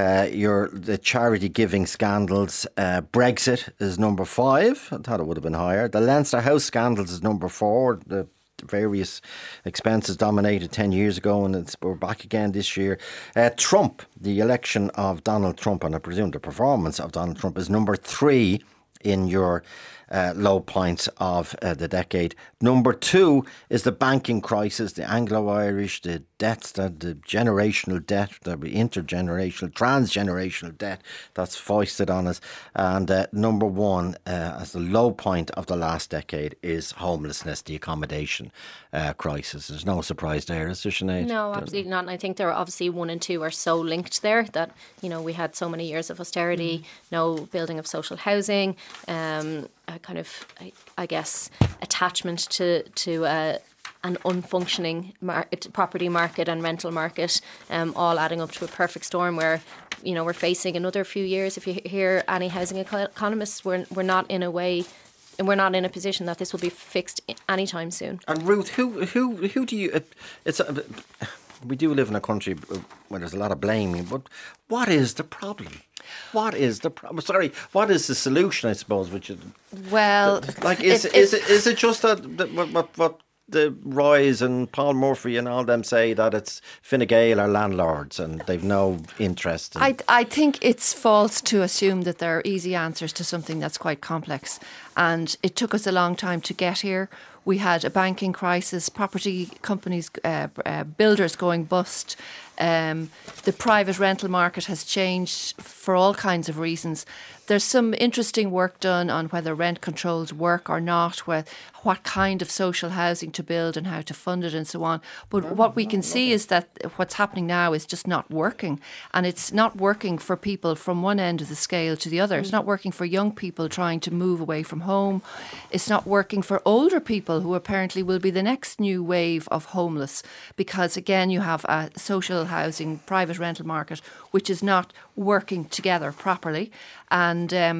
The charity giving scandals. Brexit is number 5. I thought it would have been higher. The Leinster House scandals is number 4. The various expenses dominated 10 years ago, and we're back again this year. Trump, the election of Donald Trump, and I presume the performance of Donald Trump, is number 3 in your low points of the decade. Number 2 is the banking crisis, the Anglo-Irish, the debts, the generational debt, the intergenerational, transgenerational debt that's foisted on us. And number 1, as the low point of the last decade, is homelessness, the accommodation crisis. There's no surprise there, is there, Sinead? No, absolutely not. And I think there are obviously 1 and 2 are so linked there that, you know, we had so many years of austerity, no building of social housing, a kind of, I guess, attachment to an unfunctioning property market and rental market, all adding up to a perfect storm where, you know, we're facing another few years. If you hear any housing economists, we're not in a position that this will be fixed anytime soon. And Ruth, who do you? We do live in a country where there's a lot of blaming, but what is the problem? What is the problem? Sorry, what is the solution? I suppose, which is is it just that what the Roys and Paul Murphy and all them say, that it's Fine Gael are landlords and they've no interest in... I think it's false to assume that there are easy answers to something that's quite complex, and it took us a long time to get here. We had a banking crisis, property companies, builders going bust. The private rental market has changed for all kinds of reasons. There's some interesting work done on whether rent controls work or not, what kind of social housing to build and how to fund it and so on. But what we can see is that what's happening now is just not working. And it's not working for people from one end of the scale to the other. It's not working for young people trying to move away from home. It's not working for older people who apparently will be the next new wave of homeless. Because again, you have a social housing, private rental market, which is not working together properly. And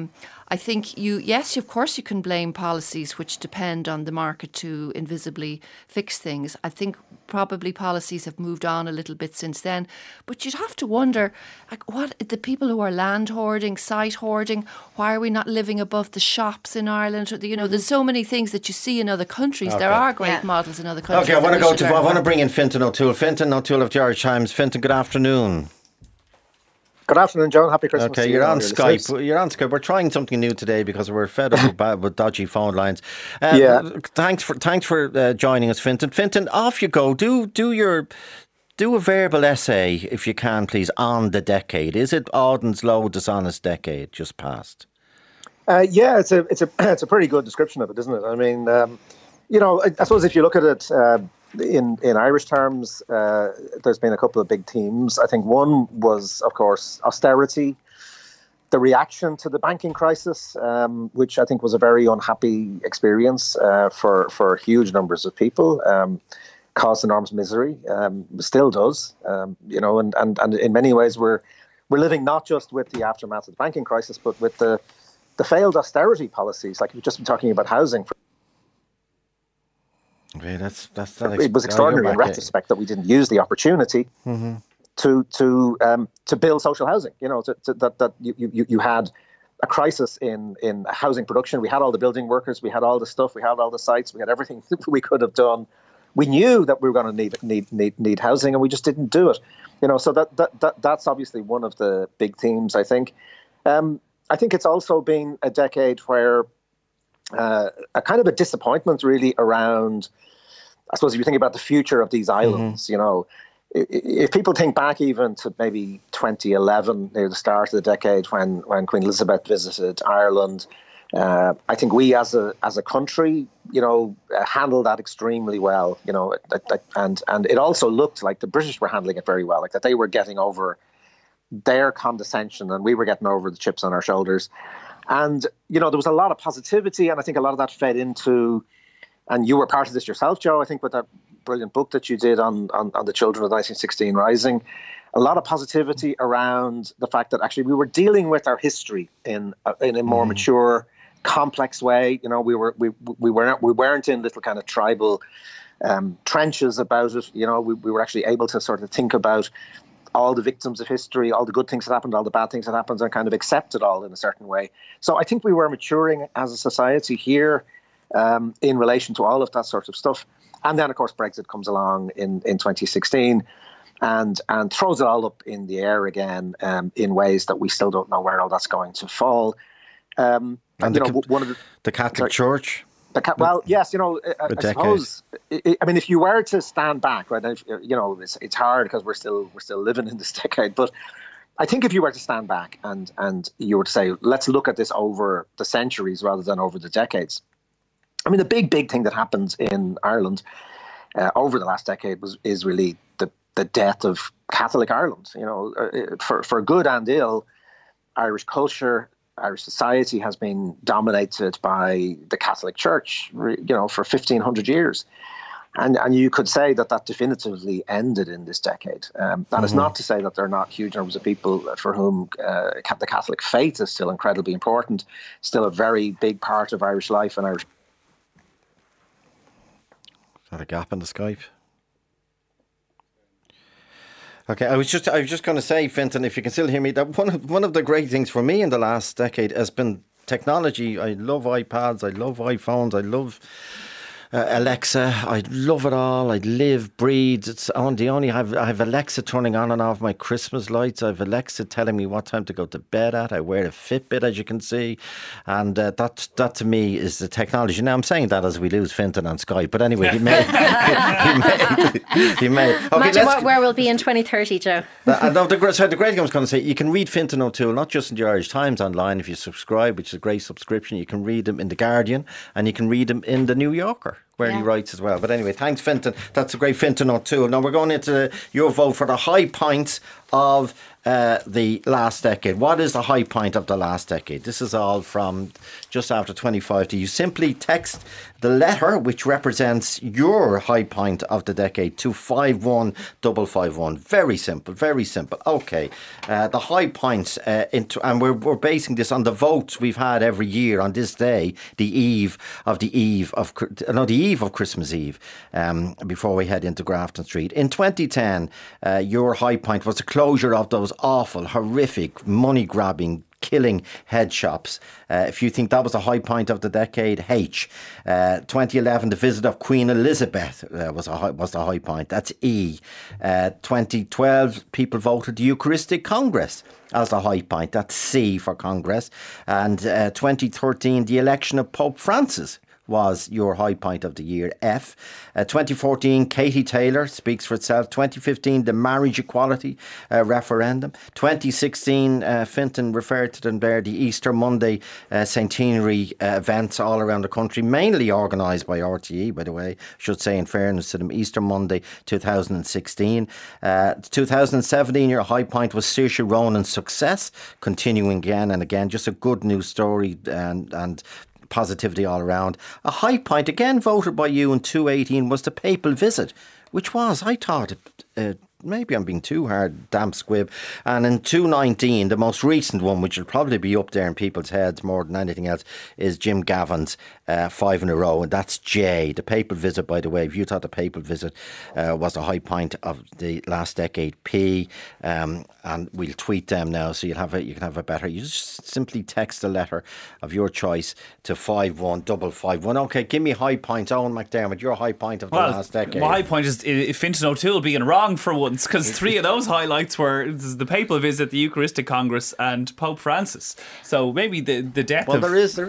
I think yes, of course you can blame policies which depend on the market to invisibly fix things. I think probably policies have moved on a little bit since then. But you'd have to wonder, like, what the people who are land hoarding, site hoarding, why are we not living above the shops in Ireland? There's so many things that you see in other countries. Okay. There are great models in other countries. Okay, I want to bring in Fintan O'Toole. Fintan O'Toole of the Irish Times. Fintan, good afternoon. Good afternoon, John. Happy Christmas. Okay, you're on Skype. You're on Skype. We're trying something new today because we're fed up with dodgy phone lines. Thanks for joining us, Fintan. Fintan, off you go. Do a verbal essay, if you can, please, on the decade. Is it Auden's low, dishonest decade just passed? It's a pretty good description of it, isn't it? I mean, I suppose if you look at it. In Irish terms, there's been a couple of big themes. I think one was, of course, austerity, the reaction to the banking crisis, which I think was a very unhappy experience for huge numbers of people, caused enormous misery, still does, and in many ways we're living not just with the aftermath of the banking crisis, but with the failed austerity policies, like we've just been talking about housing. Okay, it was extraordinary in retrospect that we didn't use the opportunity to build social housing. That you had a crisis in housing production. We had all the building workers, we had all the stuff, we had all the sites, we had everything we could have done. We knew that we were going to need housing, and we just didn't do it. So that's obviously one of the big themes. I think. I think it's also been a decade where. A kind of a disappointment really around, I suppose, if you think about the future of these islands, if people think back even to maybe 2011, near the start of the decade when Queen Elizabeth visited Ireland, I think we as a country, handled that extremely well, and it also looked like the British were handling it very well, like that they were getting over their condescension and we were getting over the chips on our shoulders. And, there was a lot of positivity, and I think a lot of that fed into, and you were part of this yourself, Joe, I think, with that brilliant book that you did on the children of the 1916 Rising, a lot of positivity around the fact that actually we were dealing with our history in a more mature, complex way. We weren't in little kind of tribal trenches about it. We were actually able to sort of think about all the victims of history, all the good things that happened, all the bad things that happened, and kind of accept it all in a certain way. So I think we were maturing as a society here in relation to all of that sort of stuff. And then, of course, Brexit comes along in 2016 and throws it all up in the air again in ways that we still don't know where all that's going to fall. One of the Catholic Church. Well, yes, I suppose. I mean, if you were to stand back, right? It's hard because we're still living in this decade. But I think if you were to stand back and you were to say, let's look at this over the centuries rather than over the decades. I mean, the big thing that happens in Ireland over the last decade is really the death of Catholic Ireland. For good and ill, Irish culture, Irish society has been dominated by the Catholic Church, for 1,500 years. And you could say that definitively ended in this decade. That is not to say that there are not huge numbers of people for whom the Catholic faith is still incredibly important, still a very big part of Irish life and Irish. Is that a gap in the Skype? Okay, I was just going to say, Fintan, if you can still hear me, that one of the great things for me in the last decade has been technology. I love iPads, I love iPhones, I love Alexa, I love it all. I live, breathe. I have Alexa turning on and off my Christmas lights. I have Alexa telling me what time to go to bed at. I wear a Fitbit, as you can see, and that to me is the technology. Now I'm saying that as we lose Fintan on Skype, but anyway, he may. Okay, imagine where we'll be in 2030, Joe. The great thing I was going to say, you can read Fintan O'Toole not just in the Irish Times online if you subscribe, which is a great subscription. You can read him in the Guardian, and you can read him in the New Yorker, where he writes as well. But anyway, thanks, Fintan. That's a great Fintan O'Toole. Now we're going into your vote for the high points of the last decade. What is the high point of the last decade? This is all from just after 25. You simply text the letter which represents your high point of the decade to 51551. Very simple, very simple. Okay, the high points, and we're basing this on the votes we've had every year on this day, the eve of Christmas Eve, before we head into Grafton Street. In 2010, your high point was the closure of those awful, horrific, money-grabbing, killing head shops. If you think that was the high point of the decade, H. 2011, the visit of Queen Elizabeth was the high point. That's E. 2012, people voted the Eucharistic Congress as the high point. That's C for Congress. And 2013, the election of Pope Francis was your high point of the year, F. 2014, Katie Taylor speaks for itself. 2015, the marriage equality referendum. 2016, Fintan referred to them there, the Easter Monday centenary events all around the country, mainly organised by RTE, by the way, should say in fairness to them. Easter Monday 2016. 2017, your high point was Saoirse Ronan's success, continuing again and again. Just a good news story and positivity all around. A high point, again voted by you in 2018, was the papal visit, which was, I thought, maybe I'm being too hard, damp squib. And in 2019, the most recent one, which will probably be up there in people's heads more than anything else, is Jim Gavin's 5 in a row, and that's J. The papal visit, by the way, if you thought the papal visit was the high point of the last decade, P. And we'll tweet them now, so you can have a better. You just simply text a letter of your choice to 51551. Okay, give me high points. Owen McDermott, your high point of the last decade. My high point is Fintan O'Toole being wrong for once, because 3 of those highlights were the papal visit, the Eucharistic Congress, and Pope Francis. So maybe the death. Well, there is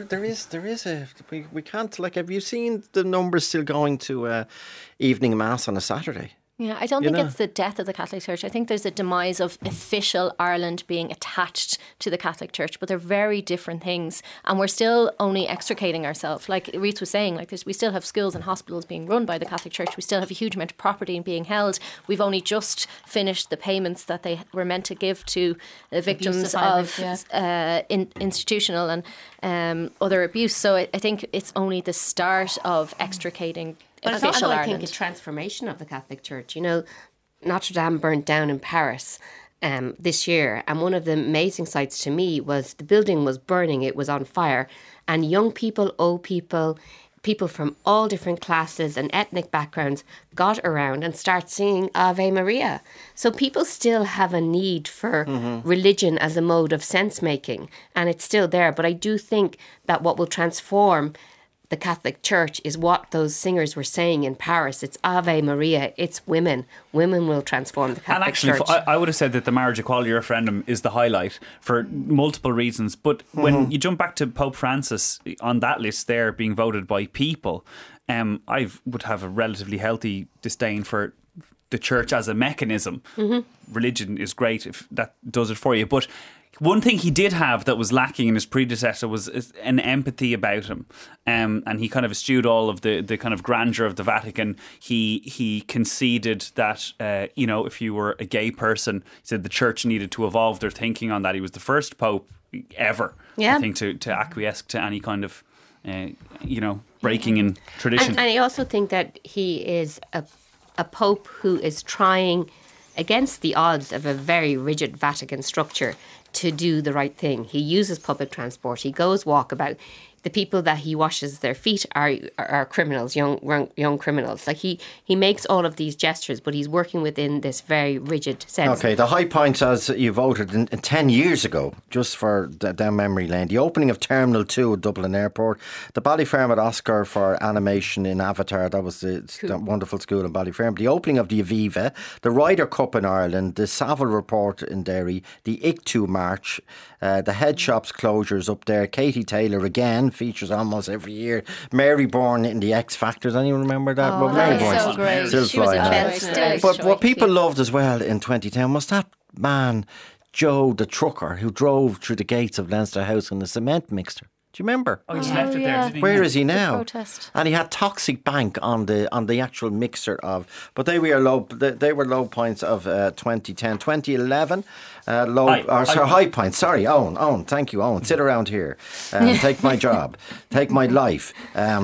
a. We can't, like, have you seen the numbers still going to evening mass on a Saturday? Yeah, I don't think it's the death of the Catholic Church. I think there's a demise of official Ireland being attached to the Catholic Church, but they're very different things, and we're still only extricating ourselves. Like Reith was saying, like we still have schools and hospitals being run by the Catholic Church. We still have a huge amount of property being held. We've only just finished the payments that they were meant to give to the victims of institutional and other abuse. So I think it's only the start of extricating. But it's also, I think, a transformation of the Catholic Church. You know, Notre Dame burnt down in Paris this year, and one of the amazing sights to me was the building was burning, it was on fire, and young people, old people, people from all different classes and ethnic backgrounds got around and start singing Ave Maria. So people still have a need for religion as a mode of sense-making, and it's still there. But I do think that what will transform the Catholic Church is what those singers were saying in Paris. It's Ave Maria. It's women. Women will transform the Catholic Church. And actually, I would have said that the marriage equality referendum is the highlight for multiple reasons. But when you jump back to Pope Francis on that list there being voted by people, I would have a relatively healthy disdain for the church as a mechanism. Religion is great if that does it for you. But one thing he did have that was lacking in his predecessor was an empathy about him, and he kind of eschewed all of the kind of grandeur of the Vatican. He conceded that if you were a gay person, he said the church needed to evolve their thinking on that. He was the first pope ever, I think, to acquiesce to any kind of breaking in tradition. And I also think that he is a pope who is trying, against the odds of a very rigid Vatican structure, to do the right thing. He uses public transport. He goes walkabout. The people that he washes their feet are criminals, young criminals. Like he makes all of these gestures, but he's working within this very rigid sense. Okay, the high points as you voted in 10 years ago, just for down memory lane. The opening of Terminal 2 at Dublin Airport, the Ballyfermot Oscar for animation in Avatar, that was the wonderful school in Ballyfermot. The opening of the Aviva, the Ryder Cup in Ireland, the Savile Report in Derry, the ICTU March, the head shops closures up there. Katie Taylor again features almost every year. Mary Bourne in the X Factor. Does anyone remember that? Oh, Mary Bourne so great. Still she was flying. But what people loved as well in 2010 was that man, Joe the trucker, who drove through the gates of Leinster House in a cement mixer. Do you remember? Oh, he just left it there, didn't he? Where is he now? Protest. And he had Toxic Bank on the actual mixer of. But they were low points of 2010, 2011. High points. Sorry, Owen. Thank you, Owen. Sit around here. Take my job. Take my life.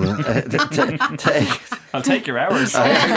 I'll take your hours.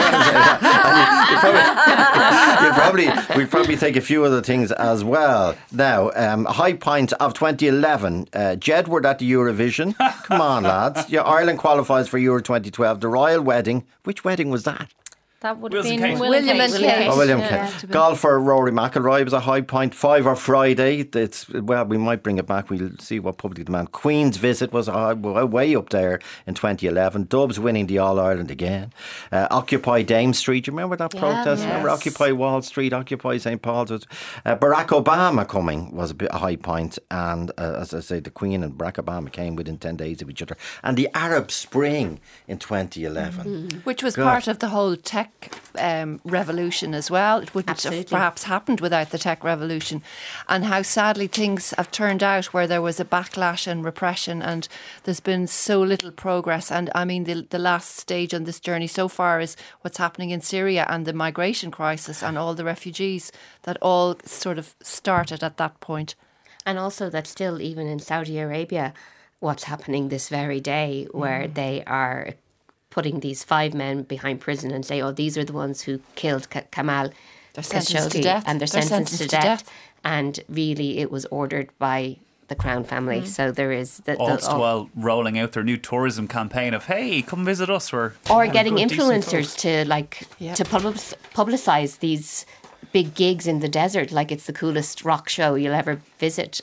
We'd probably take a few other things as well. Now, high point of 2011. Jedward at the Eurovision. Come on, lads. Yeah, Ireland qualifies for Euro 2012. The royal wedding. Which wedding was that? That would have been William and Kate. Oh, William Kate. Golfer Rory McIlroy was a high point. Fiver Friday. We might bring it back. We'll see what public demand. Queen's Visit was way up there in 2011. Dubs winning the All-Ireland again. Occupy Dame Street. Do you remember that protest? Yes. Remember Occupy Wall Street, Occupy St. Paul's? Barack Obama coming was a high point. And as I say, the Queen and Barack Obama came within 10 days of each other. And the Arab Spring in 2011. Which was part of the whole tech revolution as well. It wouldn't have perhaps happened without the tech revolution, and how sadly things have turned out where there was a backlash and repression, and there's been so little progress. And I mean, the last stage on this journey so far is what's happening in Syria and the migration crisis and all the refugees that all sort of started at that point. And also that still, even in Saudi Arabia, what's happening this very day, where they are putting these 5 men behind prison and say, oh, these are the ones who killed Kamal Khashoggi, and they're sentenced to death. And really, it was ordered by the Crown family. So there is while rolling out their new tourism campaign of, hey, come visit us. Or getting influencers to publicise these big gigs in the desert, like it's the coolest rock show you'll ever visit.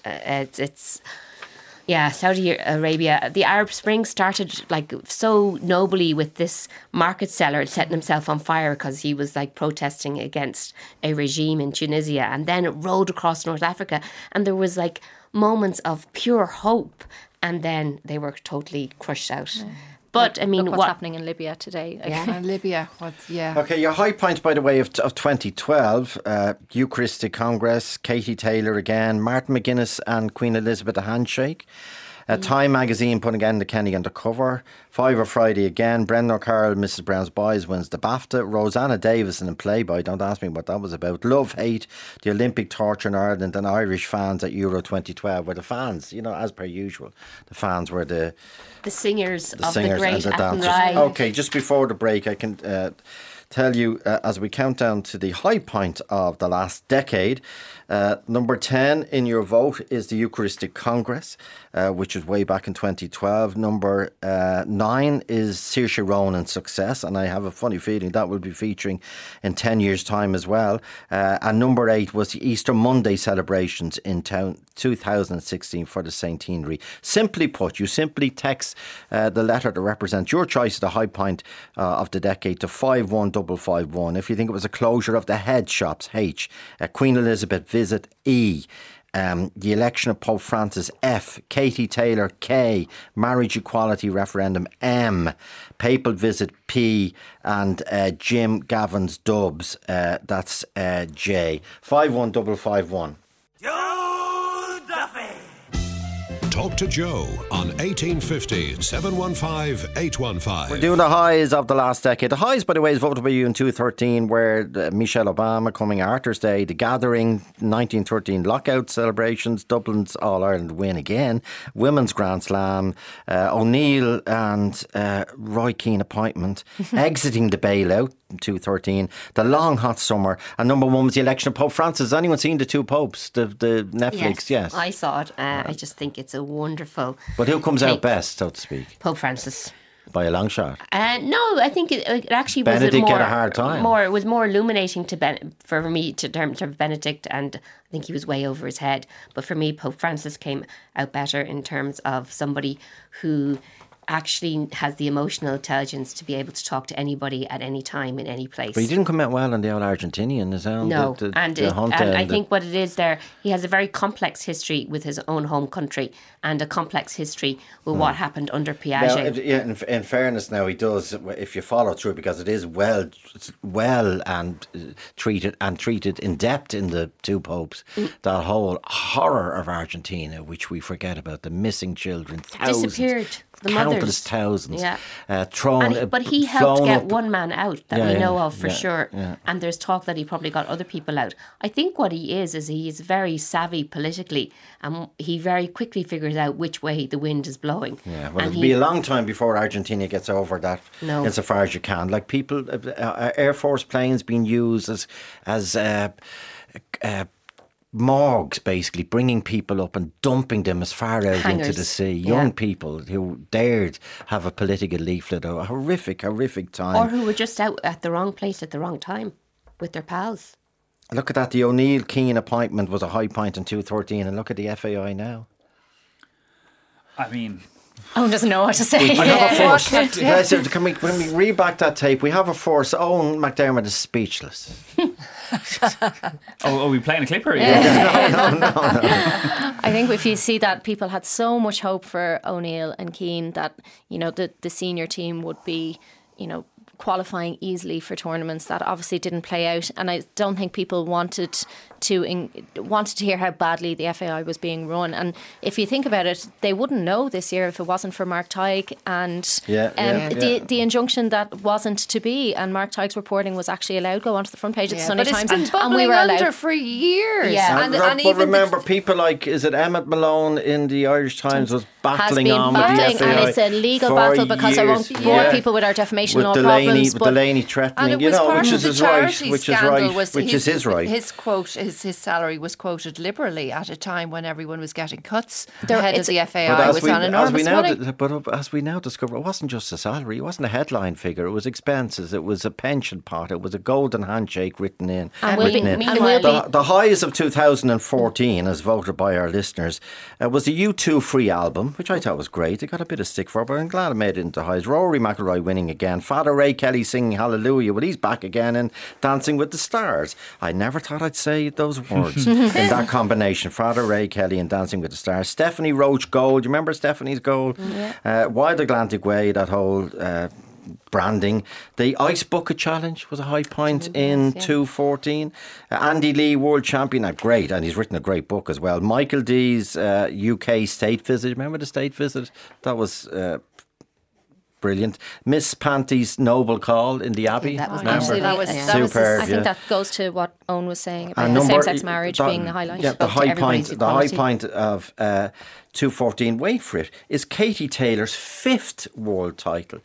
Yeah, Saudi Arabia. The Arab Spring started like so nobly with this market seller setting himself on fire because he was like protesting against a regime in Tunisia, and then it rolled across North Africa, and there was like moments of pure hope, and then they were totally crushed out. Yeah. But I mean, what's happening in Libya today? Libya. Okay, your high point, by the way, of 2012, Eucharistic Congress, Katie Taylor again, Martin McGuinness and Queen Elizabeth a handshake. Time magazine putting Enda Kenny on the cover. Fiver Friday again. Brendan O'Carroll, Mrs. Brown's Boys wins the BAFTA. Rosanna Davison in Playboy. Don't ask me what that was about. Love, Hate, the Olympic torch in Ireland, and Irish fans at Euro 2012 were the fans, as per usual. The fans were the singers of the great and the dancers. Okay, just before the break, I can tell you as we count down to the high point of the last decade. Number 10 in your vote is the Eucharistic Congress, which is way back in 2012. Number 9 is Saoirse Ronan's Success, and I have a funny feeling that will be featuring in 10 years' time as well. And number 8 was the Easter Monday celebrations in 2016 for the Centenary. Simply put, you simply text the letter that represents your choice of the high point of the decade to 51551. If you think it was a closure of the head shops, H, Queen Elizabeth visit, E, the election of Pope Francis, F, Katie Taylor, K, marriage equality referendum, M, papal visit, P, and Jim Gavin's Dubs, that's J. 51551. Joe Duffy. Talk to Joe on 1850 715 815. We're doing the highs of the last decade. The highs, by the way, is voted by you in 2013, where Michelle Obama coming Arthur's Day, The Gathering, 1913 lockout celebrations, Dublin's All-Ireland win again, Women's Grand Slam, O'Neill and Roy Keane appointment, exiting the bailout in 2013, the long hot summer, and number 1 was the election of Pope Francis. Has anyone seen the two popes, the Netflix? Yes. I saw it. I just think it's a wonderful. But who comes out best, so to speak? Pope Francis. By a long shot. No, I think it actually was Benedict get a hard time. It was more illuminating for me to terms of Benedict, and I think he was way over his head. But for me, Pope Francis came out better in terms of somebody who actually has the emotional intelligence to be able to talk to anybody at any time in any place. But he didn't come out well on the old Argentinian, is that? No, and I think what it is there, he has a very complex history with his own home country and a complex history with what happened under Piaget. Now, in fairness, now he does, if you follow through, because it is well and treated in depth in the two popes, that whole horror of Argentina, which we forget about, the missing children, thousands. Disappeared. The countless mothers. Thousands. Yeah. But he helped get one man out that we know of for sure. Yeah. And there's talk that he probably got other people out. I think what he is he's very savvy politically, and he very quickly figures out which way the wind is blowing. Yeah, well, it'll be a long time before Argentina gets over that, insofar as you can. Like people, Air Force planes being used as morgues, basically bringing people up and dumping them as far out into the sea. Young people who dared have a political leaflet. A horrific time. Or who were just out at the wrong place at the wrong time with their pals. Look at that. The O'Neill Keane appointment was a high point in 2013, and look at the FAI now. I mean, Owen doesn't know what to say. I have a force. Can we read back that tape? We have a force. Owen McDermott is speechless. Are we playing a clip or? No. I think if you see that people had so much hope for O'Neill and Keane that, the senior team would be, qualifying easily for tournaments, that obviously didn't play out, and I don't think people wanted to hear how badly the FAI was being run. And if you think about it, they wouldn't know this year if it wasn't for Mark Tighe and the injunction that wasn't to be. And Mark Tighe's reporting was actually allowed to go onto the front page of the Sunday Times, and we were allowed for years. Yeah, and even remember, people like, is it Emmett Malone in the Irish Times was battling on with the FAI, and it's a legal battle because I won't bore people with our defamation law problems. With Delaney threatening, which is his right, which is his right. His quote, his salary was quoted liberally at a time when everyone was getting cuts. The head of the FAI was on enormous money. But as we now discover, it wasn't just a salary, it wasn't a headline figure, it was expenses, it was a pension pot, it was a golden handshake written in. The highs of 2014, as voted by our listeners, was the U2 Free album, which I thought was great. It got a bit of stick for it, but I'm glad it made it into highs. Rory McIlroy winning again. Father Ray Kelly singing Hallelujah. Well, he's back again in Dancing with the Stars. I never thought I'd say those words in that combination. Father Ray Kelly and Dancing with the Stars. Stephanie Roach Gold. Do you remember Stephanie's goal? Yeah. Wild Atlantic Way, that whole branding. The Ice Bucket Challenge was a high point in 2014. Andy Lee, world champion. Great, and he's written a great book as well. Michael D's UK state visit. Remember the state visit? That was brilliant. Miss Panty's Noble Call in the Abbey. That was superb. I think that goes to what Owen was saying about the same-sex marriage being the highlight. Yeah, the high point of 2014. Wait for it. Is Katie Taylor's fifth world title.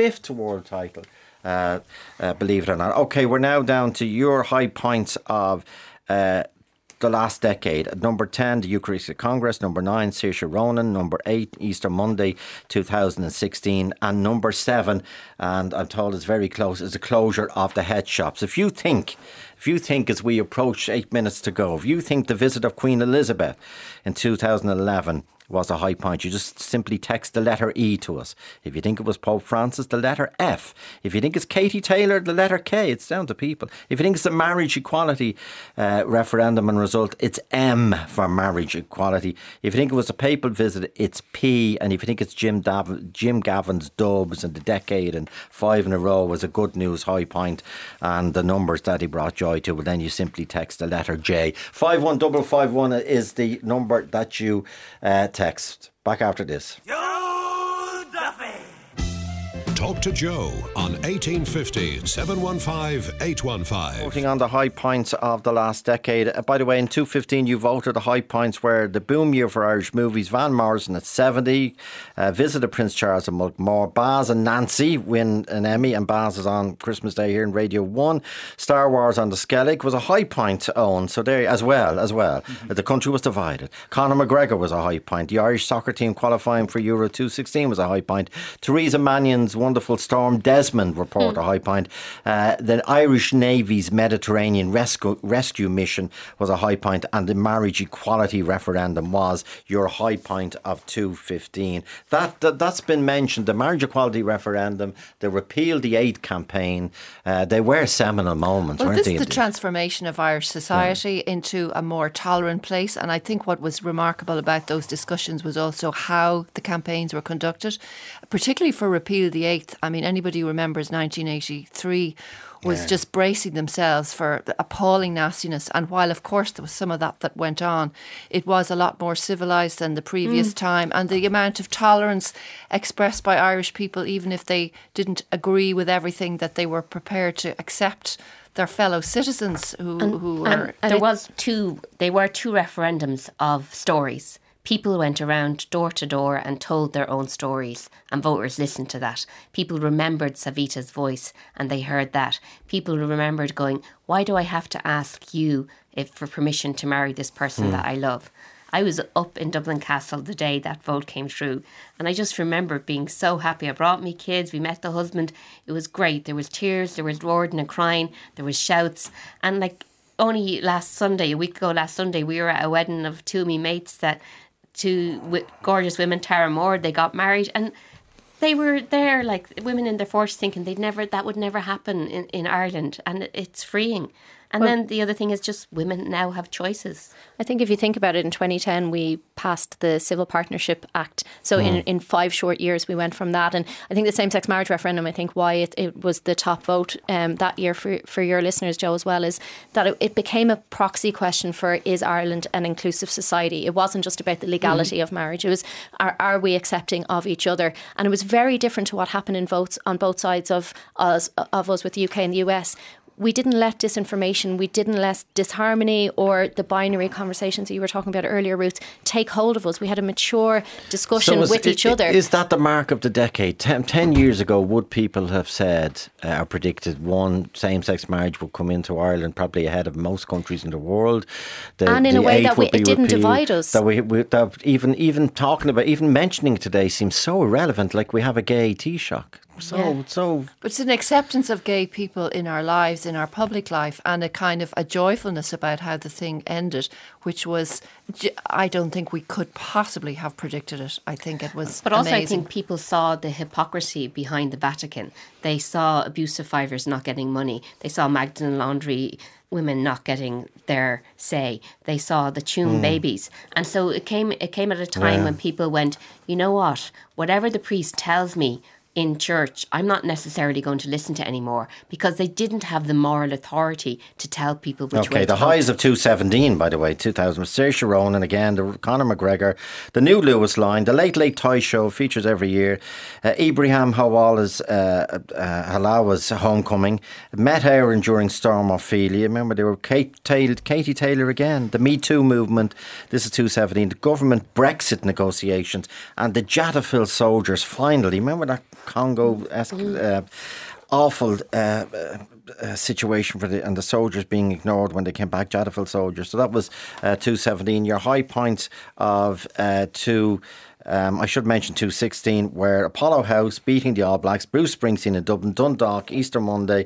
Believe it or not. Okay, we're now down to your high points of the last decade. At number 10, the Eucharistic Congress. Number 9, Saoirse Ronan. Number 8, Easter Monday 2016. And number 7, and I'm told it's very close, is the closure of the head shops. If you think as we approach 8 minutes to go, if you think the visit of Queen Elizabeth in 2011 was a high point, you just simply text the letter E to us. If you think it was Pope Francis, the letter F. If you think it's Katie Taylor, the letter K. It's down to people. If you think it's the marriage equality referendum and result, it's M for marriage equality. If you think it was a papal visit, it's P. And if you think it's Jim Gavin's Dubs and the decade and 5 in a row was a good news high point and the numbers that he brought joy to, well, then you simply text the letter J. 51551 is the number that you text. Back after this. Joe Duffy. Talk to Joe on 1850 715 815. Voting on the high points of the last decade. By the way, in 2015 you voted the high points were the boom year for Irish movies. Van Morrison at 70, Visit of Prince Charles and Mulkmore. Baz and Nancy win an Emmy, and Baz is on Christmas Day here in Radio 1. Star Wars on the Skellig was a high point own, so there as well. Mm-hmm. The country was divided. Conor McGregor was a high point. The Irish soccer team qualifying for Euro 2016 was a high point. Theresa Mannion's wonderful wonderful Storm Desmond report, a high point. The Irish Navy's Mediterranean rescue mission was a high point, and the marriage equality referendum was your high point of 2:15. That's been mentioned. The marriage equality referendum, the Repeal the 8 campaign, they were seminal moments, weren't they? This is the transformation of Irish society into a more tolerant place, and I think what was remarkable about those discussions was also how the campaigns were conducted, particularly for Repeal the 8th. I mean, anybody who remembers 1983 was just bracing themselves for the appalling nastiness. And while, of course, there was some of that went on, it was a lot more civilised than the previous time. And the amount of tolerance expressed by Irish people, even if they didn't agree with everything, that they were prepared to accept their fellow citizens who were... And there were two referendums of stories. People went around door to door and told their own stories, and voters listened to that. People remembered Savita's voice, and they heard that. People remembered going, why do I have to ask you for permission to marry this person that I love? I was up in Dublin Castle the day that vote came through, and I just remember being so happy. I brought me kids, we met the husband. It was great. There was tears, there was roaring and crying, there was shouts, and like only a week ago last Sunday, we were at a wedding of two of me mates two gorgeous women, Tara Moore, they got married, and they were there like women in their 40s thinking that would never happen in Ireland, and it's freeing. And then the other thing is just women now have choices. I think if you think about it, in 2010 we passed the Civil Partnership Act. So in 5 short years we went from that. And I think the same-sex marriage referendum, I think why it was the top vote that year for your listeners, Joe, as well, is that it became a proxy question for, is Ireland an inclusive society? It wasn't just about the legality of marriage. It was, are we accepting of each other? And it was very different to what happened in votes on both sides of us with the UK and the US. We didn't let disinformation, we didn't let disharmony or the binary conversations that you were talking about earlier, Ruth, take hold of us. We had a mature discussion with each other. Is that the mark of the decade? 10 years ago, would people have said or predicted one same-sex marriage would come into Ireland probably ahead of most countries in the world? And in a way that it didn't divide us. That even talking about, even mentioning it today seems so irrelevant, like we have a gay Taoiseach. But it's an acceptance of gay people in our lives, in our public life, and a kind of a joyfulness about how the thing ended, which was, I don't think we could possibly have predicted it. I think it was But also amazing. I think people saw the hypocrisy behind the Vatican. They saw abuse survivors not getting money. They saw Magdalene Laundry women not getting their say. They saw the Tuam babies. And so it came at a time when people went, you know what, whatever the priest tells me in church, I'm not necessarily going to listen to anymore, because they didn't have the moral authority to tell people which way to the highs of 217, by the way, 2000, Saoirse Ronan again, the Conor McGregor, the new Lewis line, the Late Late Toy Show features every year, Ibrahim Halawa's homecoming, Met Aaron during Storm Ophelia, remember they were Katie Taylor again, the Me Too movement, this is 217, the government Brexit negotiations, and the Jadafil soldiers finally, remember that Congo-esque awful situation for the soldiers being ignored when they came back, Jadafil soldiers. So that was 217. Your high points of I should mention 216, where Apollo House beating the All Blacks, Bruce Springsteen in Dublin, Dundalk, Easter Monday,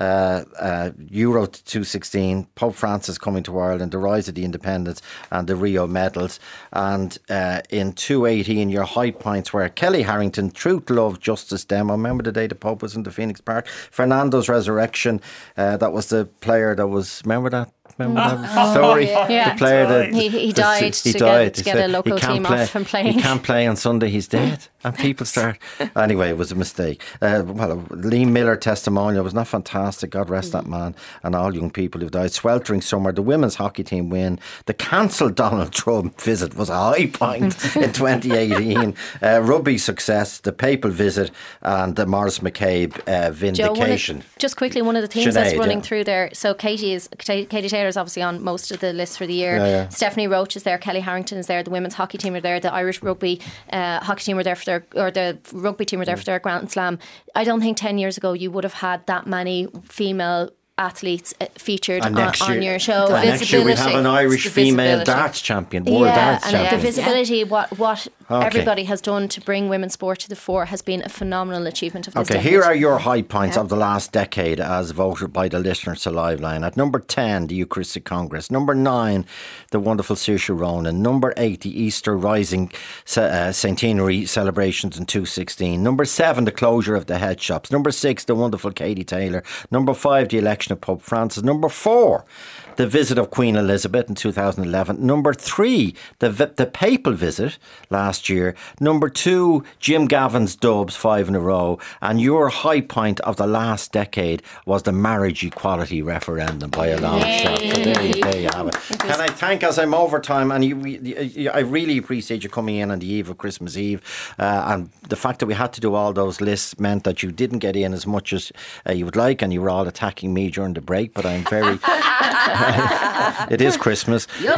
Euro 216, Pope Francis coming to Ireland, the rise of the independence and the Rio medals. And in 218, your high points were Kelly Harrington, Truth, Love, Justice demo. Remember the day the Pope was in the Phoenix Park? Fernando's resurrection, that was the player that was, remember that story? Yeah. The player that he died to get a local team off from playing. He can't play on Sunday, he's dead. And people start... Anyway, it was a mistake. Liam Miller testimonial was not fantastic. God rest that man and all young people who've died. Sweltering summer, the women's hockey team win. The cancelled Donald Trump visit was a high point in 2018. Rugby success, the papal visit, and the Maurice McCabe vindication. Joe, just quickly, one of the themes that's running through there. So Katie Taylor is obviously on most of the lists for the year. Yeah. Stephanie Roach is there. Kelly Harrington is there. The women's hockey team are there. The Irish rugby hockey team are there the rugby team are there for their Grand Slam. I don't think 10 years ago you would have had that many female athletes featured on your show. Next year we'll have an Irish female darts champion, world darts champion. The visibility, what everybody has done to bring women's sport to the fore has been a phenomenal achievement of this decade. Here are your high points of the last decade as voted by the listeners to Liveline. At number 10, the Eucharistic Congress. Number 9, the wonderful Saoirse Ronan. Number 8, the Easter Rising centenary celebrations in 2016. Number 7, the closure of the head shops. Number 6, the wonderful Katie Taylor. Number 5, the election of Pope Francis. Number 4, the visit of Queen Elizabeth in 2011. Number 3, the papal visit last year. Number 2, Jim Gavin's Dubs, 5 in a row. And your high point of the last decade was the marriage equality referendum by a long shot. So there you have it. Can I thank, as I'm over time, and I really appreciate you coming in on the eve of Christmas Eve, and the fact that we had to do all those lists meant that you didn't get in as much as you would like, and you were all attacking me during the break, but I'm very... It is Christmas. So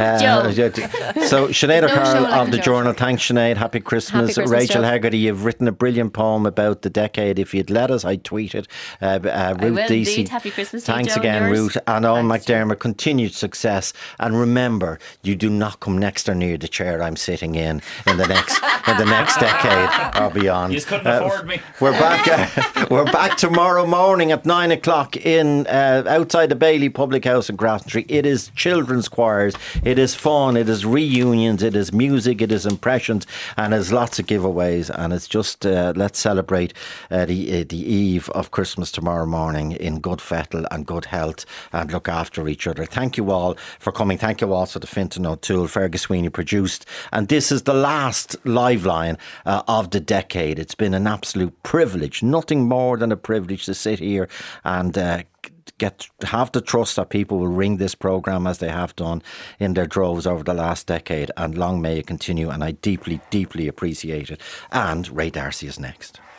Sinead O'Carroll of the Journal, thanks Sinead, happy Christmas. Rachel Hegarty, you've written a brilliant poem about the decade. If you'd let us, I'd tweet it. Ruth Deasy, happy Christmas. Thanks again, Ruth. And Owen McDermott, continued success. And remember, you do not come next or near the chair I'm sitting in the next decade or beyond. You just couldn't afford me. We're back tomorrow morning at 9 o'clock in outside the Bailey Public House in Grafton Street. It is children's choirs, it is fun, it is reunions, it is music, it is impressions, and there's lots of giveaways, and it's just let's celebrate the eve of Christmas tomorrow morning in good fettle and good health, and look after each other. Thank you all for coming. Thank you also to Fintan O'Toole. Fergus Sweeney produced, and this is the last Liveline of the decade. It's been an absolute privilege, nothing more than a privilege to sit here and have the trust that people will ring this programme as they have done in their droves over the last decade, and long may it continue, and I deeply, deeply appreciate it. And Ray D'Arcy is next.